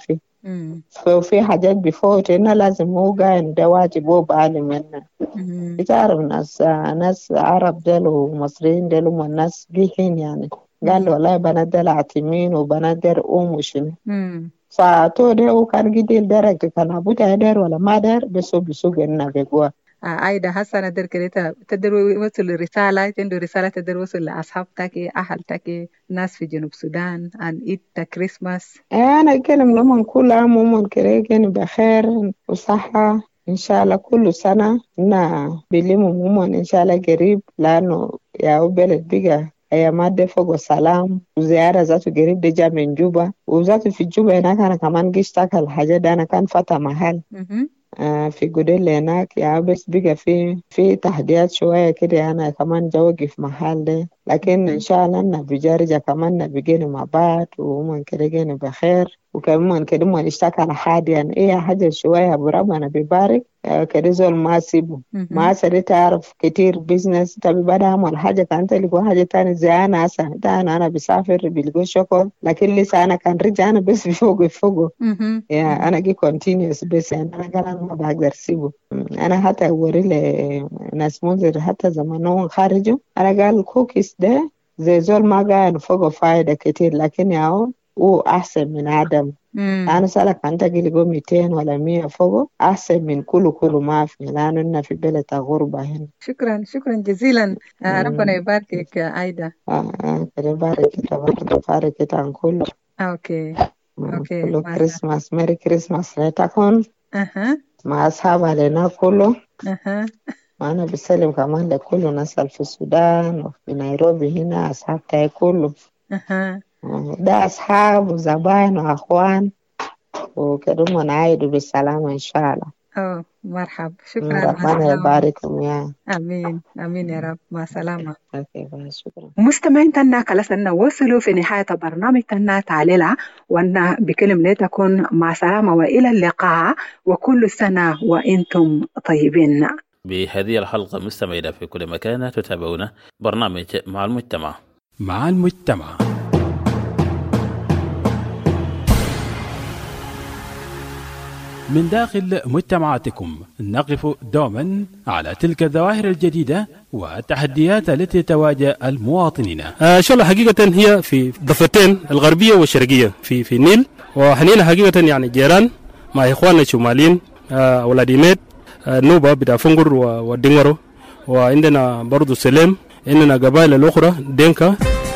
ففي حاجات بفوت هنا لازم هو قاين ده واجب هو بعلم منه. بتعرف ناس عرب ديل ومصريين ديل هم الناس بيحين يعني قال والله بنات ديل عتيمين وبنات ديل وشنو. فاتو ده وكان جديل درجة كان أبوه دير ولا ما دير بسوق إنه بيقوى. عايدة هسه أنا كده تقدر وصل رسالة عنده رسالة تقدر وصل لأصحابتك أهلتك ناس في جنوب السودان عن إيد كريسماس. أنا أتكلم لهم كل عام وهم كده بخير وصحة إن شاء الله كل سنة بيلموا هم إن شاء الله قريب لأنه يا بلد بقى هي مادة فوق السلام وزيارة ذاته قريب دي جا من جوبا وذاته في جوبا هناك أنا كمان قشتك الحاجة ده أنا كان فتح محل في جوديل هناك يا بس بقى في تحديات شوية كده أنا كمان جوقف محل ده لكن إن شاء الله أنا بجارجة كمان بيجينا مع بعض ومن كده جينا بخير وكمان كده ما نشتكى على حد يعني إيه حاجة شوية بربنا بيبارك كده زول ما سيبه ما سري تعرف كتير بيزنس تبي بدأ عمل حاجة كانت لقوا حاجة تانية زي أنا أصلا ده أنا بسافر بلقوا شغل لكن لسه أنا كان رجع أنا بس بفوقه يا أنا جي كونتينيوس بس يعني أنا قال أنا ما بقدر سيبه أنا حتى أوري لناس منذر حتى زمانهم خارجوا أنا قال كوكيس ده زي زول ما قاعد فوقه فايدة كتير لكن ياهو هو أحسن من عدم. أنا سألك أنت قلقوا 200 ولا 100 فوقه أحسن من كله ما في لأنه إننا في بلد غربة هنا. شكرا جزيلا ربنا يباركك يا عايدة. يبارك عن كله. أوكي كله كريسماس ميري كريسماس لتكون مع أصحابها لنا كله. وأنا بسلم كمان لكل ناس في السودان وفي نيروبي هنا أصحاب تاعي كله. ده أصحاب وزبائن وأخوان وكده نعيدوا بالسلامة إن شاء الله. مرحب شكرا ربنا يبارككم يا آمين يا رب مع سلامة. شكرا. مستمعين تنا كلاسنا وصلوا في نهاية برنامج تنا تعليلا وأن بكلمة تكون مع سلامة وإلى اللقاء وكل سنة وإنتم طيبين. بهذه الحلقة مستمعين في كل مكان تتابعون برنامج مع المجتمع. من داخل مجتمعاتكم نقف دوما على تلك الظواهر الجديدة والتحديات التي تواجه المواطنين. إن شاء الله حقيقة هي في ضفتين الغربية والشرقية في النيل وحنينا حقيقة يعني جيران مع إخواننا الشماليين ولاديميت النوبة بتاع فنجر والدنغرو وعندنا برضو سليم عندنا قبائل الأخرى دينكا.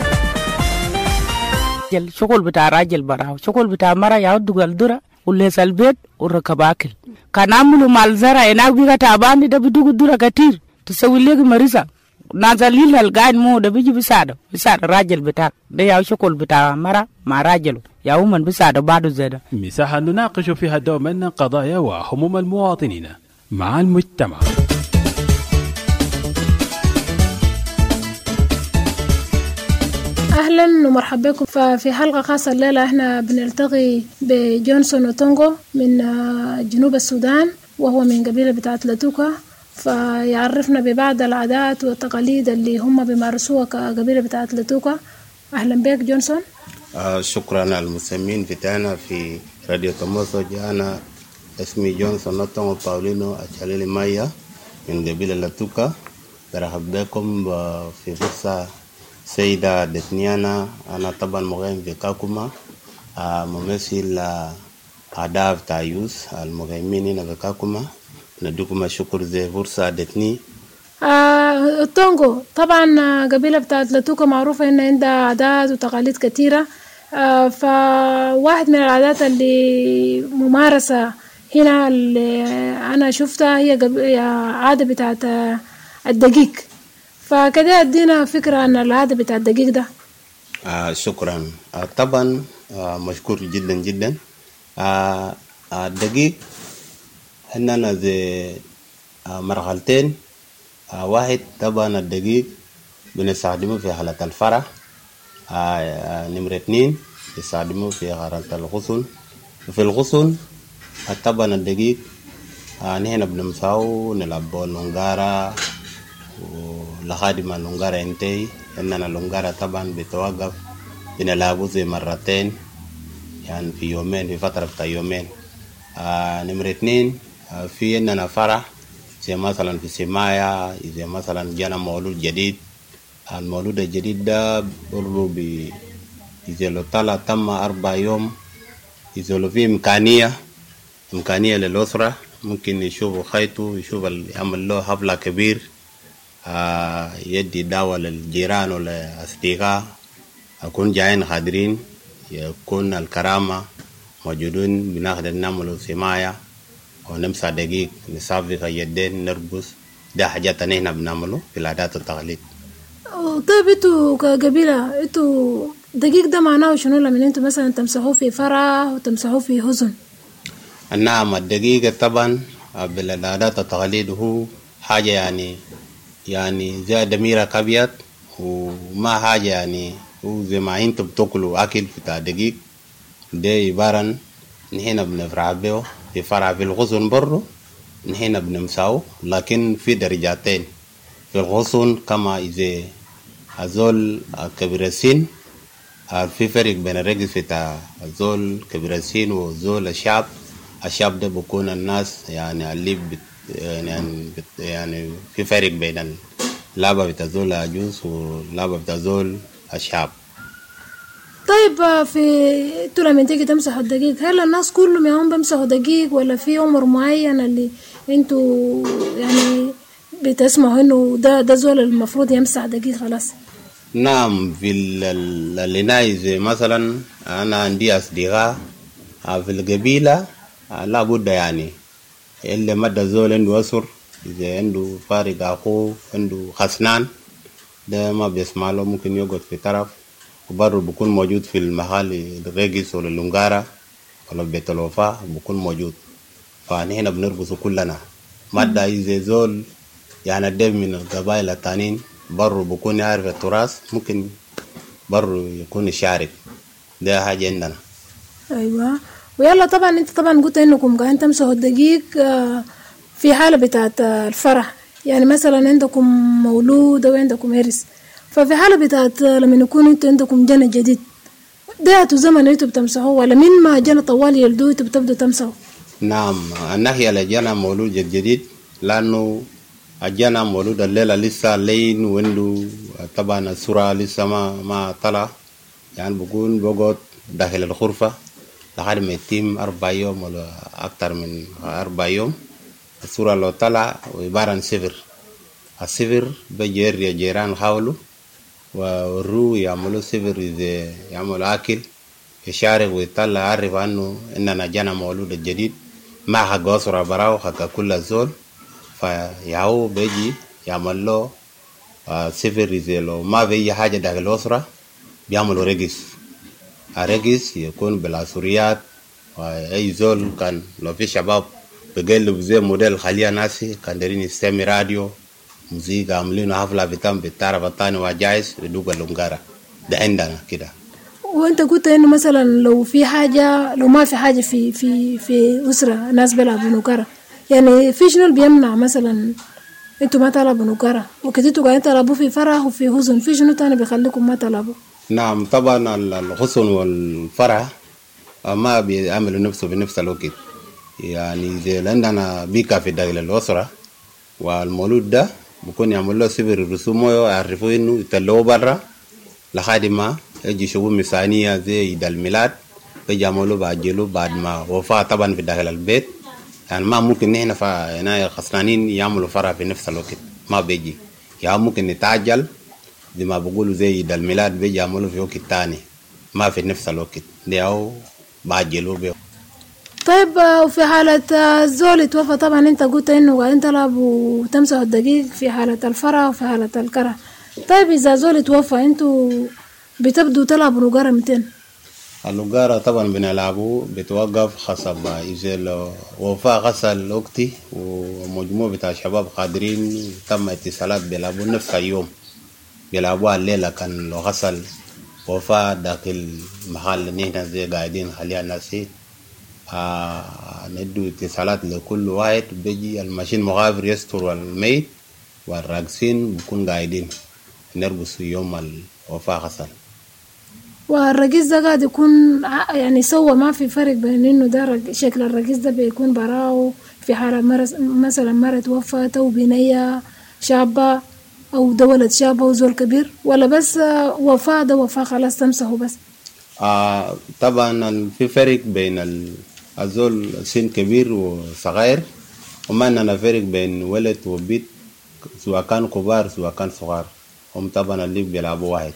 الشغل بتاع راجل برا شغل بتاع مرة يعود الدرة وليس البيت وركب أكل كان عملوا مع الزرع هناك بيجا تعبان ده بدوق الدرة كتير تسوي لك مريضة نازلين القاعد مو ده بيجي بيساعد الراجل بتاعك ده يعود شغل بتاع مرة مع راجله يوما بيساعد بعده زيادة. مساحة نناقش فيها دوما قضايا وهموم المواطنين مع المجتمع. أهلا ومرحبا بكم. ففي حلقة خاصة الليلة احنا بنلتقي بجونسون وتونغو من جنوب السودان وهو من قبيلة بتاعة لاتوكا فيعرفنا ببعض العادات والتقاليد اللي هم بيمارسوها كقبيلة بتاعة لاتوكا. أهلا بك جونسون. شكرا على المسمين بتاعنا في راديو تموسو. أنا اسمي جونسون نوتونغو باولينو أشاليلي مايا من قبيلة لاتوكا. برحب بكم في فرصة سيدة دثنيانا. أنا طبعا مقيم في كاكوما ممثل أداب تايوس المقيمين هنا في كاكوما. ندوكم الشكر زي فرصة دثني. تونغو طبعا قبيلة بتاعت لاتوكا معروفة إن عندها عادات وتقاليد كثيرة. فواحد من العادات اللي ممارسة هنا اللي أنا شفتها هي عادة بتاعت الدقيق. فكده ادينا فكرة عن العادة بتاع الدقيق ده. شكرا. طبعا مشكور جدا جدا. الدقيق هنا زي مرحلتين. واحد طبعا الدقيق بنستخدمه في حالة الفرح. نمرة 2 بنستخدمه في حالة الغسل. في الغسل طبعا الدقيق نحن بنمسحه نلعب اللونجارة لحد ما اللونجارة ينتهي. إننا اللونجارة طبعا بتوقف بنلعبه زي مرتين يعني في يومين، في فترة بتاع يومين. نمرة 2 في إننا فرح زي مثلا في سماية، زي مثلا جانا مولود جديد. المولود الجديد ده برضو إذا لو طلع تم 4 يوم، إذا لو في إمكانية للأسرة ممكن يشوفوا خيطه، يشوف يعمل له حفلة كبير، يدي دعوة للجيران والأصدقاء، يكون جايين حاضرين، يكون الكرامة موجودين، بناخد نعمل سماية ونمسح دقيق، نصافي في يدين، نرقص. ده حاجات نحن بنعمله في العادات والتقاليد. طيب انتوا كقبيلة انتوا دقيق ده معناه شنو لما انتوا مثلا تمسحوه في فرح وتمسحوه في حزن؟ نعم، الدقيق طبعا بالعادات والتقاليد هو حاجة يعني زي دميرة كبيت، وما حاجة يعني هو زي ما انتوا بتاكلوا أكل بتاع دقيق. ده عبارة نحن بنفرح به في فرح. في الغصن برضو نحن بنمسحه، لكن في درجاتين في الغصن. كما إذا أزول كبير السن، في فرق بين الرقص بتاع أزول كبير السن وزول الشعب. الشعب ده بكون الناس يعني اللي يعني في فرق بين اللعبة بتاع زول عجوز واللعبة بتاع زول الشعب. طيب في انتوا لما تيجي تمسحوا الدقيق، هل الناس كلهم يوم بمسحوا دقيق ولا في عمر معين اللي انتوا يعني بتسمعوا انه ده زول المفروض يمسح دقيق خلاص؟ نعم، في اللي زي مثلا أنا عندي أصدقاء في القبيلة لابد يعني اللي مدى زول عنده أسر، إذا عنده فارق أخوه، عنده خسنان، ده ما بيسمع له، ممكن يقعد في طرف، وبرضه بكون موجود في المحل الرقص ولا اللونجارة ولا بيت الوفاء بكون موجود. فنحن بنرقص كلنا. مدى إذا زول يعني الدم من القبائل التانيين برضه بكون يعرف التراث، ممكن برضه يكون يشارك. ده حاجة عندنا. أيوة. ويلا طبعا انت طبعا قلت انكم قاعدين تمسحوا الدقيق في حالة بتاعت الفرح، يعني مثلا عندكم مولود او عندكم عرس، ففي حالة بتاعت لما يكون انتوا عندكم جنة جديد، ده زمن انتوا بتمسحوه ولا من ما جنة طوال يلدوه انتوا بتبدوا تمسحوا؟ نعم، الناحية لجنة مولود جديد، لأنه الجنة مولود الليلة لسه لين، وعنده طبعا السورة لسه ما طلع، يعني بكون بقعد داخل الغرفة لحد ما يتم 4 يوم ولا أكتر من 4 يوم. السورة لو طلع عبارة عن صفر. الصفر بيجري جيران حوله والرو يعملوا صفر، إذا يعملوا أكل يشارك ويطلع، يعرف أنه إننا جانا مولود الجديد، ما حق أسرة براو حق كل الزول. فيهو بيجي يعمل له صفر. إذا لو ما في حاجة داخل الأسرة بيعملوا رقص. الرقص يكون بالعصريات، وأي زول كان لو في شباب بقلب زي موديل خليها ناسي كان دارين يستمع راديو موسيقى، عاملين حفلة بتاع بالطرف الثاني وجايز بدوق اللونجارة. ده عندنا كده. وانت قلت انه مثلا لو في حاجة، لو ما في حاجة في أسرة ناس بيلعبوا نوكرة، يعني في شنو اللي بيمنع مثلا انتوا ما تلعبوا نوكرة وكده انتوا قاعدين تلعبوا في فرح وفي حزن، في شنو تاني بيخليكم ما تلعبوا؟ نعم، طبعا الحزن والفرح ما بيعملوا نفسه بنفس الوقت. يعني زي عندنا بيكا في داخل الأسرة، والمولود ده بكون يعمل له سبر الرسوم ويعرفوا انه يطلعوا برا لحد ما يجي شغل مسانية زي عيد الميلاد، بيجي يعملوا بعجلوا بعد ما وفاة طبعا في داخل البيت. يعني ما ممكن نحن هنا الخسرانين يعملوا فرح في نفس الوقت، ما بيجي. يعني ممكن نتعجل زي ما بقولوا زي عيد الميلاد، بيجي يعملوا في وقت تاني ما في نفس الوقت، ده أو بعجلوا بيه. طيب وفي حالة الزول توفى، طبعا انت قلت انه قاعدين تلعبوا وتمسحوا الدقيق في حالة الفرح وفي حالة الكره. طيب اذا زول توفى انتوا بتبدوا تلعبوا نوجارة 200؟ اللوجارة طبعا بنلعبوا بتوقف حسب إذا لو وفاة غسل وقتي ومجموعة بتاع شباب قادرين تم اتصالات بيلعبوا نفس اليوم، بيلعبوا الليلة. كان لو غسل وفاة داخل محل نحن زي قاعدين خليها ناسي، ندو اتصالات لكل واحد، بيجي الماشين مغافر يستر الميت، والراقصين بكون قاعدين نرقص يوم الوفاة غسل. والرقيز ده قاعد يكون يعني سوى، ما في فرق بين إنه ده شكل الرقيز ده بيكون براو في حالة مثلا مرة توفت أو بنية شابة أو ده ولد شاب أو زول كبير، ولا بس وفاة ده وفاة خلاص تمسحه بس؟ طبعا في فرق بين الزول سن كبير وصغير، وما أننا فرق بين ولد وبيت سواء كان كبار سواء كان صغار، هم طبعا الليب بيلعبوا واحد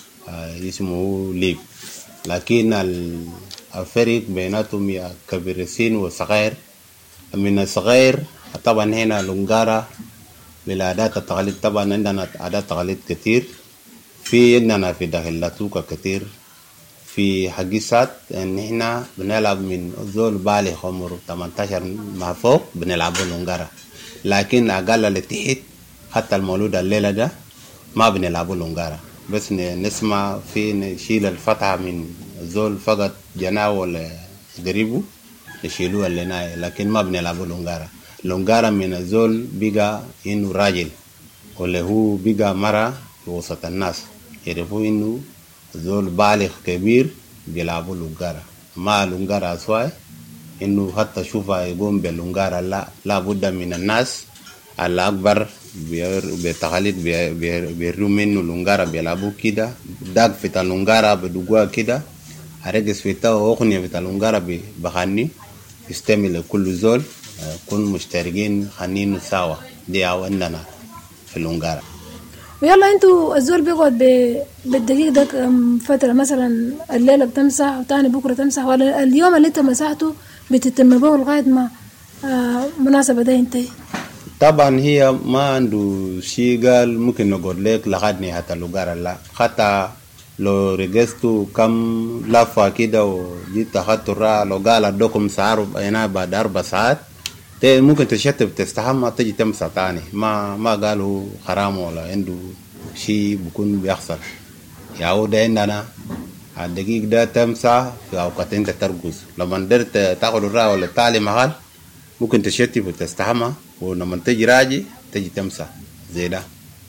اسمه ليب، لكن الفرق بيناتهم يا كبير السن وصغير. من الصغير طبعا هنا لونجارا بالعادات التقاليد، طبعا عندنا عادات تقاليد كتير، في عندنا في داخل لاتوكا كتير، في حقيسات ان احنا بنلعب من زول بالغ عمره 18 ما فوق بنلعبوا لونجارا، لكن اقل اللي تحت حتى المولود الليله ده ما بنلعبوا لونجارا، بس نسمع في نشيل الفتحه من زول فقط جناه ولا قريبه نشيلوها لنا، لكن ما بنلعبوا لونجارا. لونجارا من الزول بقى انه راجل ولا هو بقى مرة في وسط الناس يعرفوا انه زول بالغ كبير بيلعبوا لونجارا، ما لونجارا سواء انه حتى شوفها يقوم باللونجارا، لا بد من الناس الأكبر بتقاليد بيروا منه لونجارا بيلعبوا كده، داق في اللونجارا بدقوا كده، هرقص في تاو أغنية في اللونجارا بغني يستمع لكل زول، كن مشتركين خنين سوا، دي عندنا في اللونجارا. ويلا انتوا الزول بيقعد بالدقيق ده فترة، مثلا الليلة بتمسح وتاني بكرة تمسح، ولا اليوم اللي انت مسحته بتتم به لغاية ما مناسبة ده ينتهي؟ طبعا هي ما عنده شيء قال ممكن نقول لك لغاية نهاية اللونجارا، لا حتى لو رجستو كم لفة كده وجيت أخذت الراحة، لو قال ادوكم ساعة هنا بعد 4 ساعات ممكن تشتب تستحمى تجي تمسح تاني، ما قالوا حرام ولا عنده شيء بيكون بيحصل. يعود عندنا الدقيق ده تمسح في أوقات انت ترقص، لما درت تاخد الراحة ولا تعلي محل ممكن تشتب وتستحمى، ولما تجي راجي تجي تمسح زي ده.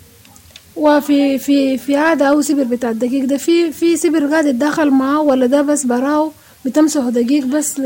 وفي في في عادة أو سبر بتاع الدقيق ده في سبر قاعد يتدخل معه، ولا ده بس براو بتمسحوا دقيق بس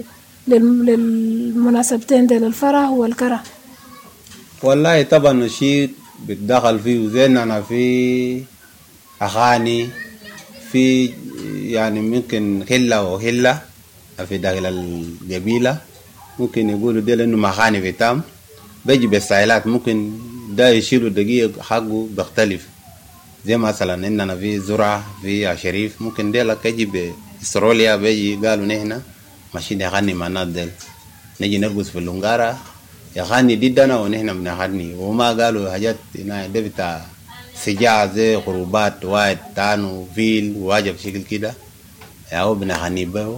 للمناسبتين ده، للفرح والكره؟ والله طبعا الشيء بتدخل فيه زينا في أغاني، في يعني ممكن هلا وهلا في داخل القبيلة ممكن يقولوا ده لأنه مغاني في تام بيجي بالسائلات، ممكن ده يشيلوا دقيق حقه بيختلف، زي مثلا إننا في زرعة في عشريف ممكن ده لك يجي بإستراليا بيجي قالوا نحن ماشيين يغني مع الناس ديل، نجي نرقص في اللونجارا يغني ضدنا ونحن بنغني، وما قالوا حاجات هنا ده بتاع سجاع زي غروبات واحد تانو فيل وواجب شكل كده أو بنغني به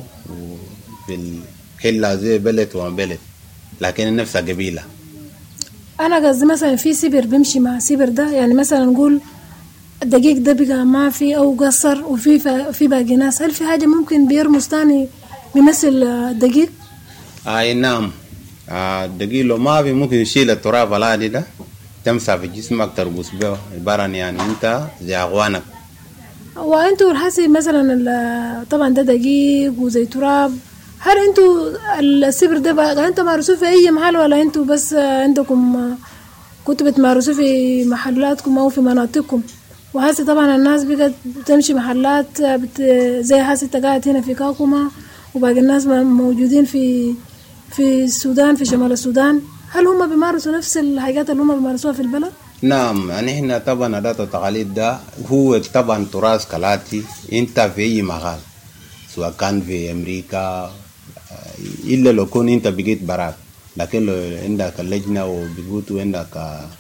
وبالحلة زي بلد وما بلد، لكن نفس قبيلة. أنا قصدي مثلا في سبر بيمشي مع سبر ده، يعني مثلا نقول الدقيق ده بقى ما في أو قصر وفي باقي ناس، هل في حاجة ممكن بيرمز تاني بيمثل الدقيق؟ نعم، الدقيق لو ما في ممكن يشيل التراب العادي ده تمسح في جسمك ترقص به، عبارة يعني أنت زي أخوانك. وأنتوا الحسي مثلا طبعا ده دقيق وزي تراب، هل انتوا السبر ده بقى انتوا مارسوه في اي محل، ولا انتوا بس عندكم كنتوا بتمارسوه في محلاتكم او في مناطقكم؟ وهسه طبعا الناس بقت بتمشي محلات زي هسه قاعد هنا في كاكوما وباقي الناس موجودين في السودان، في شمال السودان، هل هم بيمارسوا نفس الحاجات اللي هم بيمارسوها في البلد؟ نعم، يعني احنا طبعا عادات والتقاليد ده هو طبعا تراث كلاتي، انت في اي مكان سواء كان في امريكا إلا لو كون أنت بقيت براك، لكن لو عندك اللجنة وبيقولوا عندك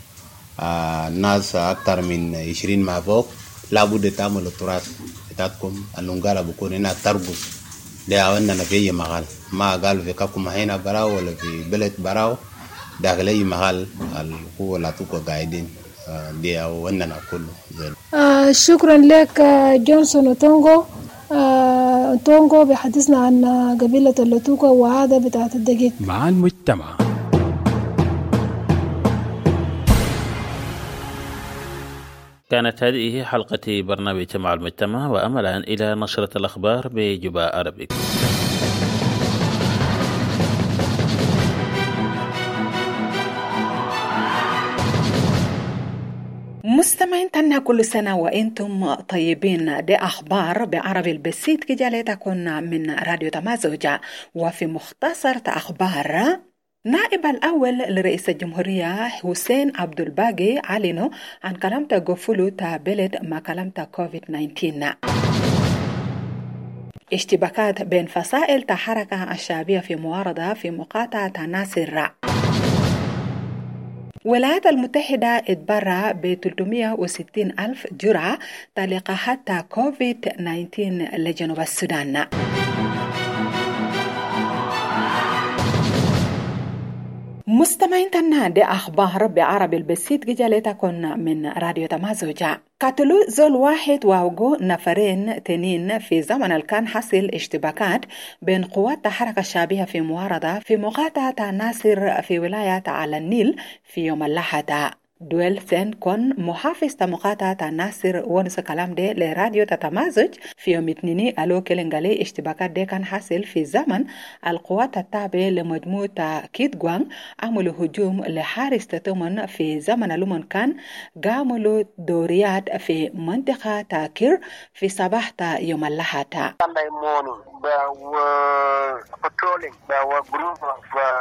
ناس أكثر من 20 ما فوق لابد تعمل التراث بتاعتكم. اللونجارا بكون هنا ترقص ده عندنا في أي محل، ما قال في كاكوما هنا براو ولا في بلد براو، داخل أي محل هو لا توقع قاعدين دي عندنا كله. شكرا لك جونسون وتونغو. تونغو بيحدثنا عن قبيلة اللاتوكا وعادة بتاعت الدقيق مع المجتمع. كانت هذه حلقة برنامج مع المجتمع، وأملا إلى نشرة الأخبار بجباء عربي. مستمعين تنا كل سنة وإنتم طيبين. دي أخبار بعربي البسيط كجالي تكون من راديو تمازوجة. وفي مختصر أخبار، نائب الأول لرئيس الجمهورية حسين عبد الباقي علنوا عن كلامة قفلو بلد ما كلامة كوفيد-19. اشتباكات بين فصائل حركة الشعبية في معارضة في مقاطعة ناصر. الولايات المتحدة اتبرع ب 360,000 جرعة لقاحات كوفيد-19 لجنوب السودان. مستمعين تنا دي أخبار بعربي البسيط جالي تكون من راديو تمازوجة. قتلوا زول واحد ووقوا نفرين تنين في زمن اللي كان حصل اشتباكات بين قوات الحركة الشعبية في معارضة في مقاطعة ناصر في ولاية على النيل في يوم الأحد. دويل سين كون محافظ مقاطعة ناصر ونس كلام دي لراديو تتمازج في يوم اثنين قالوا كلنجالي اشتباكات دي كان حاصل في زمن القوات التابعة لمجموعة كيدغوان عملوا هجوم لحارس تتمن في زمن لمن كان قاملوا دوريات في منطقة تاكير في صباح يوم الأحد. There were patrolling. There were a group of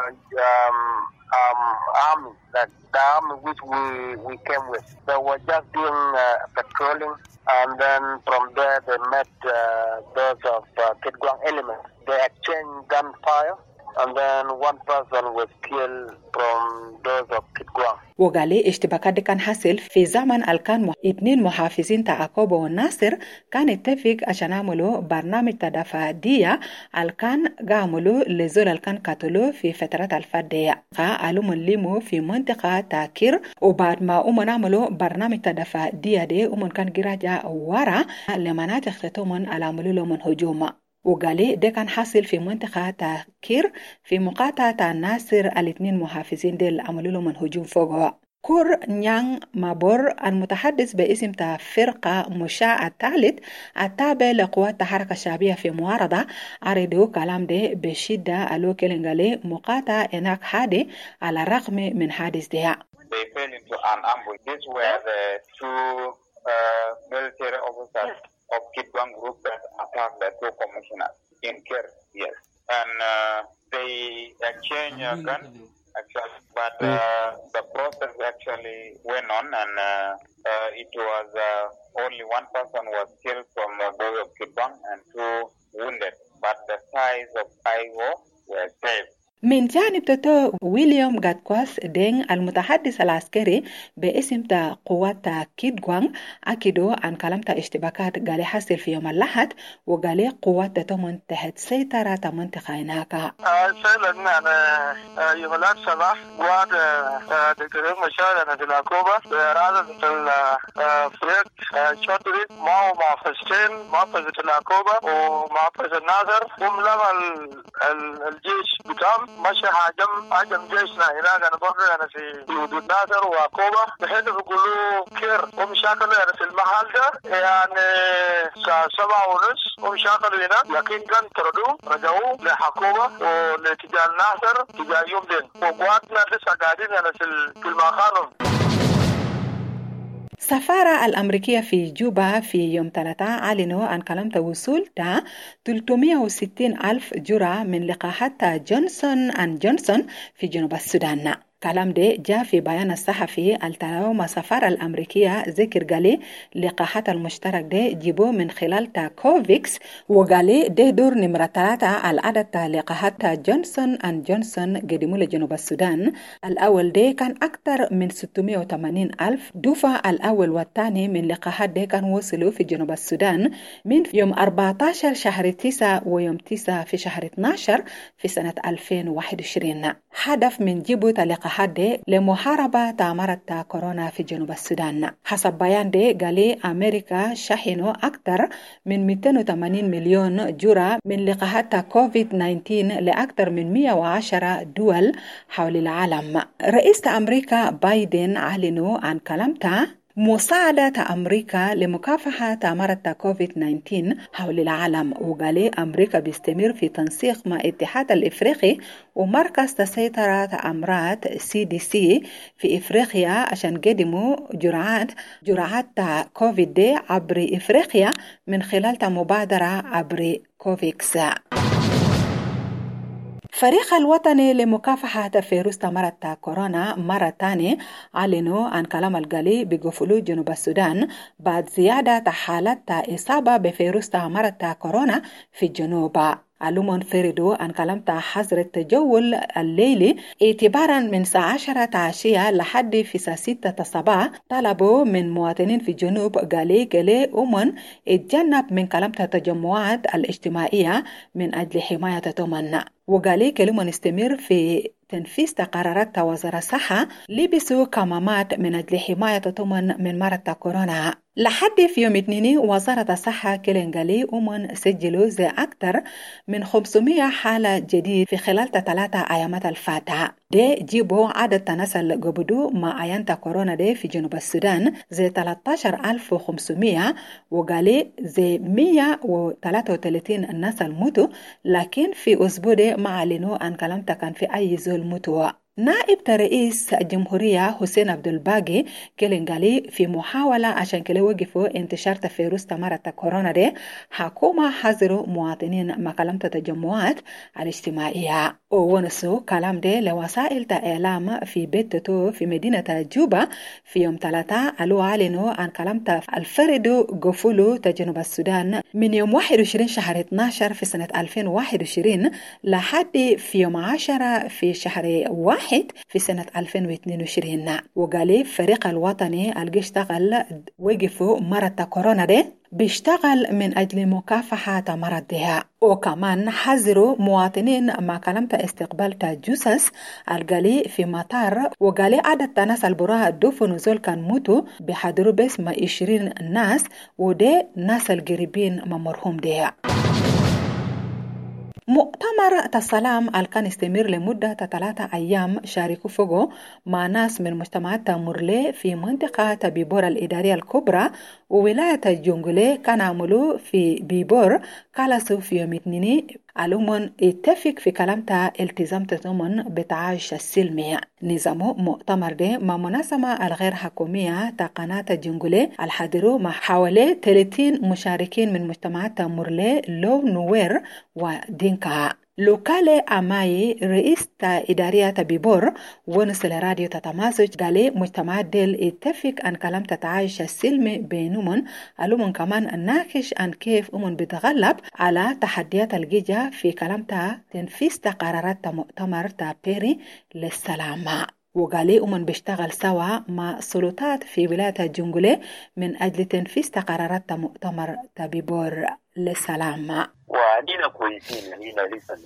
army, that the army which we came with. They were just doing patrolling, and then from there they met those of Kidguang elements. They exchanged gunfire, and then one person was killed from those of Kidguang. وقالي اشتباكات دي كان حاصل في زمن الكان اتنين محافظين تعاقوبة والناصر كان اتفق عشان عملوا برنامج تدافع دية الكان قاملوا لزول الكان قتلوا في فترة الفدية. قالوا منلموا في منطقة تاكير، وبعد ما أمن عملوا برنامج تدافع دية دي أمن كان جراجة ورا لمناطق تتمن على عملوا لهم هجوم. وقالي ده كان حاصل في منطقة تاكير في مقاطعة ناصر. الاثنين محافظين ديل عملوا لهم هجوم فوقها. كور نيان مابور المتحدث باسم فرقة مشاع الثالث التابع لقوات الحركة الشعبية في معارضة عرضوا كلام ده بشدة قالوا كلنجالي مقاطعة هناك حادث على الرغم من حادث ده. They fell into an ambush. These were the two military officers of Kidguang group that attacked the two commissioners in Kir, yes. And they exchanged a gun, actually, but the process actually went on, and it was only one person was killed from the boy of Kidguang and two wounded, but the size of IO were saved. من جانب تتو ويليام غاتكواس دين المتحدث العسكري باسم قوات كيدغوان أكدوا عن كلام اشتباكات قال حصل في يوم الأحد، وقال قوات تتمن تحت سيطرة منطقة هناك. فعلا يوم الأحد صباح قوات دكتور مشاهدة في العقوبة برادة الفريق شاطري معه محافظتين، محافظة العقوبة ومحافظة الناصر، وملغى الجيش بتاعهم ماشي هاجم جيشنا هناك. انا بقول انا في حدود ناصر وعقوبة بحيث بيقولوا كير ومشاكل يعني في المحل ده يعني الساعة 7:30 ومشاكل هنا، لكن كان طردوه رجعوه لحكومة ولاتجاه ناصر تجاه يمدن، وقواتنا لسه قاعدين يعني في المخانم. السفارة الأمريكية في جوبا في يوم 3 أعلنوا عن كلامة وصول 360,000 جرعة من لقاحات جونسون أند جونسون في جنوب السودان. كلام ده جاء في بيان الصحفي التلاوم السفارة الأمريكية ذكر قالي لقاحات المشترك ده جيبوه من خلال كوفيكس، وقالي ده دور نمرة 3 العدد لقاحات جونسون أند جونسون قدموا لجنوب السودان. الأول ده كان أكثر من 680,000 دفعة. الأول والثاني من لقاحات ده كان وصلوا في جنوب السودان من يوم 14 شهر 9 ويوم 9 في شهر 12 في سنة 2021. هدف من جيبوت لقاحات ده لمحاربة مرض كورونا في جنوب السودان. حسب بيان ده قالي أمريكا شحنوا أكثر من 280 مليون جرعة من لقاحات كوفيد-19 لأكثر من 110 دول حول العالم. رئيس أمريكا بايدن أعلنوا عن كلامته مساعدة أمريكا لمكافحة مرض كوفيد-19 حول العالم. وقال أمريكا بيستمر في تنسيق مع الاتحاد الإفريقي ومركز تسيطرة أمراض CDC في إفريقيا عشان قدموا جرعات كوفيد دي عبر إفريقيا من خلال مبادرة عبر كوفيكس. فريق الوطني لمكافحة فيروس مرض كورونا مرة تانية أعلنوا عن كلام القلي بقفلوا جنوب السودان بعد زيادة حالات إصابة بفيروس مرض كورونا في الجنوب. علوم فردوا عن كلام حظر التجول الليلي اعتبارا من الساعة 10 عشية لحد في الساعة 6 صباح. طلبوا من مواطنين في الجنوب قالي أمن اتجنب من كلام التجمعات الاجتماعية من أجل حماية تومن. وقالي كلمة نستمر في تنفيذ قرارات وزارة الصحة لبسوا كمامات من أجل حماية تومن من مرض كورونا. لحد في يوم اثنين وزارة الصحة كلنجالي أمن سجلوا زي أكثر من 500 حالة جديد في خلال 3 أيامات الفاتحة. ده جيبوا عدد تناسل قبضوا مع أيام كورونا ده في جنوب السودان زي 13500 وقالي زي 133 الناس الموتوا. لكن في أسبوع ده ما علنوا عن كلام كان في أي زول موتوا. نائب رئيس الجمهورية حسين عبد الباقي كلنجالي في محاولة عشان كده وقفوا انتشار فيروس مرض كورونا ده حكومة حذروا مواطنين ما كلام التجمعات الاجتماعية. ونسوا كلام ده لوسائل إعلام في بيت توتو في مدينة جوبا في يوم 3 قالوا علنوا عن كلام الفردو قفلوا جنوب السودان من يوم 21 شهر 12 في سنة 2021 لحد في يوم 10 في شهر 1 في سنة 2022. وقال فريق الوطني اللي اشتغل وقفوا مرض كورونا ده بيشتغل من أجل مكافحة مرض ده. وكمان حذروا مواطنين ما كلمت استقبال جثث القلي في مطار. وقال عدد ناس البراء دوفوا نزول كان موتوا بحضروا بس ما 20 ناس وده ناس القريبين مرحوم ده. مؤتمر السلام كان يستمر لمدة 3 أيام شاركوا فوقه مع ناس من مجتمعات مورلي في منطقة بيبور الإدارية الكبرى وولاية الجنجولي. كان عملوا في بيبور كالسوا في يوم 2 علومون اتفق في كلامتا التزام تضمن بتعايش السلمي. نظامه مؤتمر ده مع منظمة الغير حكومية قناة الجنجولي الحاضروا مع حوالي 30 مشاركين من مجتمعات مورلي لو نوير ودينكا. لوكالي أماي رئيس إدارية بيبور ونسل راديو تتماسج قالي مجتمعات ديل اتفق عن كلام تتعايش السلمي بينهم. علومن كمان الناقش عن كيف بتغلب على تحديات الجيجة في كلام تنفيذ قرارات مؤتمر بيري للسلام. وقالي بيشتغل سوا مع سلطات في ولاية الجنجولي من أجل تنفيذ قرارات مؤتمر بيبور للسلام. وعندنا كويسين هنا لسه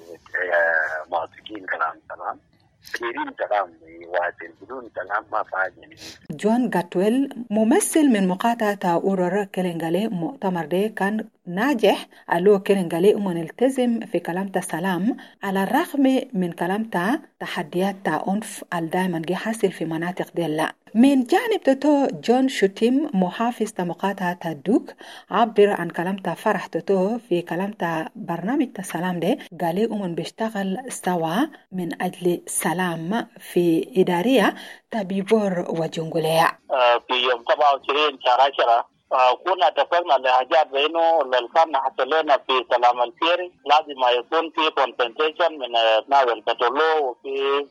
معطيين كلام تمام كثيرين كلام واحد بدون كلام ما فاهم. جون غاتويل ممثل من مقاطعة أورور كلنجالي مؤتمر ده كان ناجح. قالوا كلنجالي التزم في كلام السلام على الرغم من كلام تحديات عنف الدائما جه حاصل في مناطق ديلا. من جانب توتو جون شوتيم محافظ مقاطعة الدوك عبر عن كلام فرح توتو في كلام برنامج السلام ده قالي بيشتغل سوا من أجل سلام في إدارية بيبور وجنجوليا. في يوم 27 شهر 10 كنا اتفقنا لحاجات بينه للكان حتى لنا في سلام الفيري لازم يكون في كونسنتريشن من ناوي البترولو وفي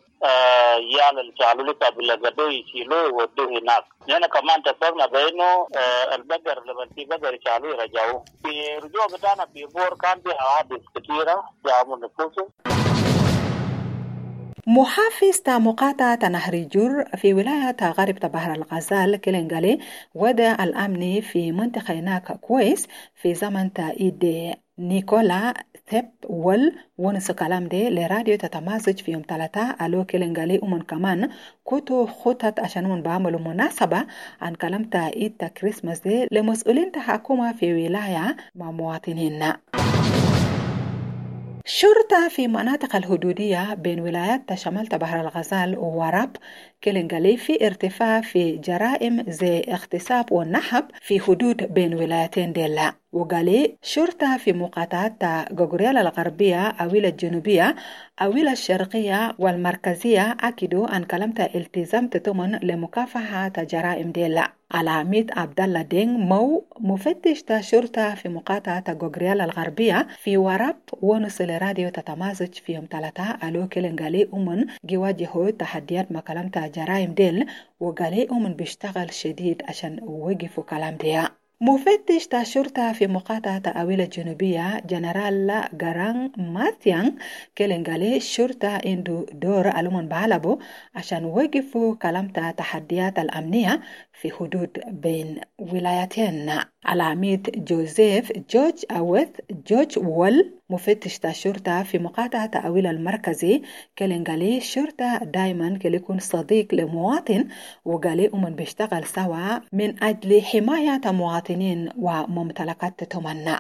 يال الشعلولي قبل قدو يشيلوا يودوا هناك. هنا كمان اتفقنا بينه البقر لما في بقر يشعلوا يرجعوا. في رجوع بتاعنا في بور كان في حوادث كثيرة يعمل نفوسه. محافظ مقاطعة نهر جور في ولاية غرب بحر الغزال كلنجالي وضع الأمن في منطقة هناك كويس في زمن تأييد نيكولا ثيب وول ونسو كلام دي لراديو تتمازج في يوم 3 ألو كلنجالي كمان كتو خطط عشان بعملوا مناسبة عن كلام تأييد كريسماس دي لمسؤولين حكومة في ولاية مع مواطنين. شرطة في مناطق الحدودية بين ولايات شمال بحر الغزال ووراب كلينغالي في ارتفاع في جرائم زي اغتصاب والنهب في حدود بين ولايتين ديلا. وقالي شرطة في مقاطعات غوغريال الغربية أويل الجنوبية أويل الشرقية والمركزية أكدوا أن كلمة التزام تتمن لمكافحة جرائم ديلا. العميد عبد الله دين مو مفتش شرطة في مقاطعة غوغريال الغربية في وراب ونصل راديو تتمازج في يوم 3 ألو كلينغالي أمن جواجهوا تحديات ما كلمة جرائم ديل وقالي أمن بيشتغل شديد عشان وقفوا كلام ديا. مفتش الشرطة في مقاطعة أويل الجنوبية جنرال غاران ماثيان كلينغالي الشرطة عنده دور ألومن بعلبه عشان وقفوا كلمة تحديات الأمنية في حدود بين ولايتين. العميد جوزيف جورج أوث جورج وول مفتش الشرطة في مقاطعة أويل المركزي كلينغالي الشرطة دايما كليكون صديق لمواطن وقالي أمن بيشتغل سوا من أجل حماية مواطنين وممتلكات تتمنى.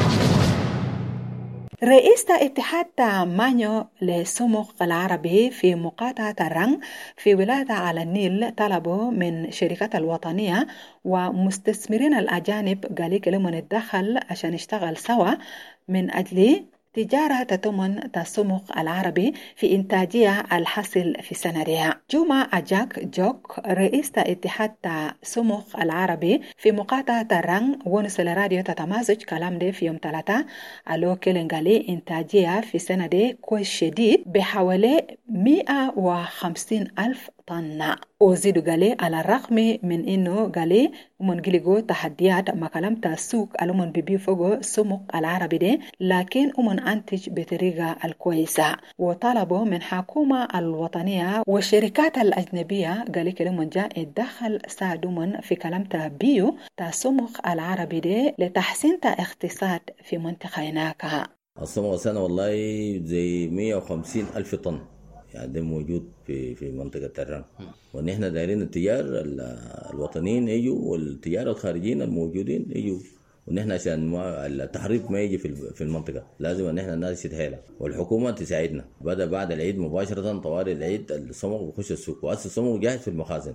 رئيس اتحاد مانيو للسمك العربي في مقاطعة الرنج في ولاية على النيل طلبوا من شركات الوطنية ومستثمرين الأجانب قالوا لهم نتدخل عشان نشتغل سوا من أجل تجارة تتمن السمك العربي في إنتاجية الحاصل في سنريها. جمع أجاك جوك رئيس اتحاد السمك العربي في مقاطعة الرنج ونصل راديو تتمازج كلام ده في يوم 3 ألو كلينغالي إنتاجية في سنة دي كويس شديد بحوالي 150,000 طن. وزيدوا قالي على الرغم من إنه قالي ومن قلقوا تحديات ما كلمت السوق ألومن بيبي فوقو سمك العربي دي لكن ومن أنتج بطريقة الكويسة. وطلبوا من حكومة الوطنية والشركات الأجنبية قالي كلمن جاء الدخل ساعدوا من في كلمت بيو تسمك العربي دي لتحسين اقتصاد في منطقة هناك. السمك سنة والله زي 150,000 طن يعني ده موجود في منطقة الرنج. ونحن دايرين التجار الوطنيين يجوا والتجار الخارجيين الموجودين يجوا. ونحن عشان التحريف ما يجي في المنطقة لازم ان احنا الناس تتهيلا والحكومة تساعدنا. بدأ بعد العيد مباشرة طوال العيد السمك بخش السوق وأصل السمك جاهز في المخازن.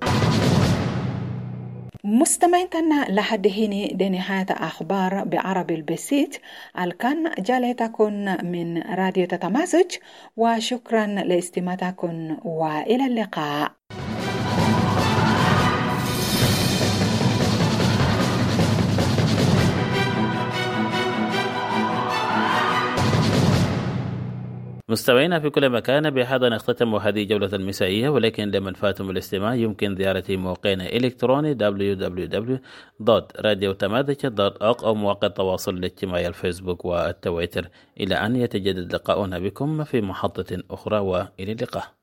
مستمعين لحد هنا دي نهاية أخبار بعربي البسيط الكان جالتكن من راديو تتمازج وشكرا لاستماعتكن وإلى اللقاء. مستمعينا في كل مكان بهذا نختتم هذه جولة المسائية ولكن لمن فاتم الاستماع يمكن زيارة موقعنا الإلكتروني www.radiotamazig.org أو مواقع التواصل الاجتماعي الفيسبوك والتويتر. إلى أن يتجدد لقاؤنا بكم في محطة أخرى وإلى اللقاء.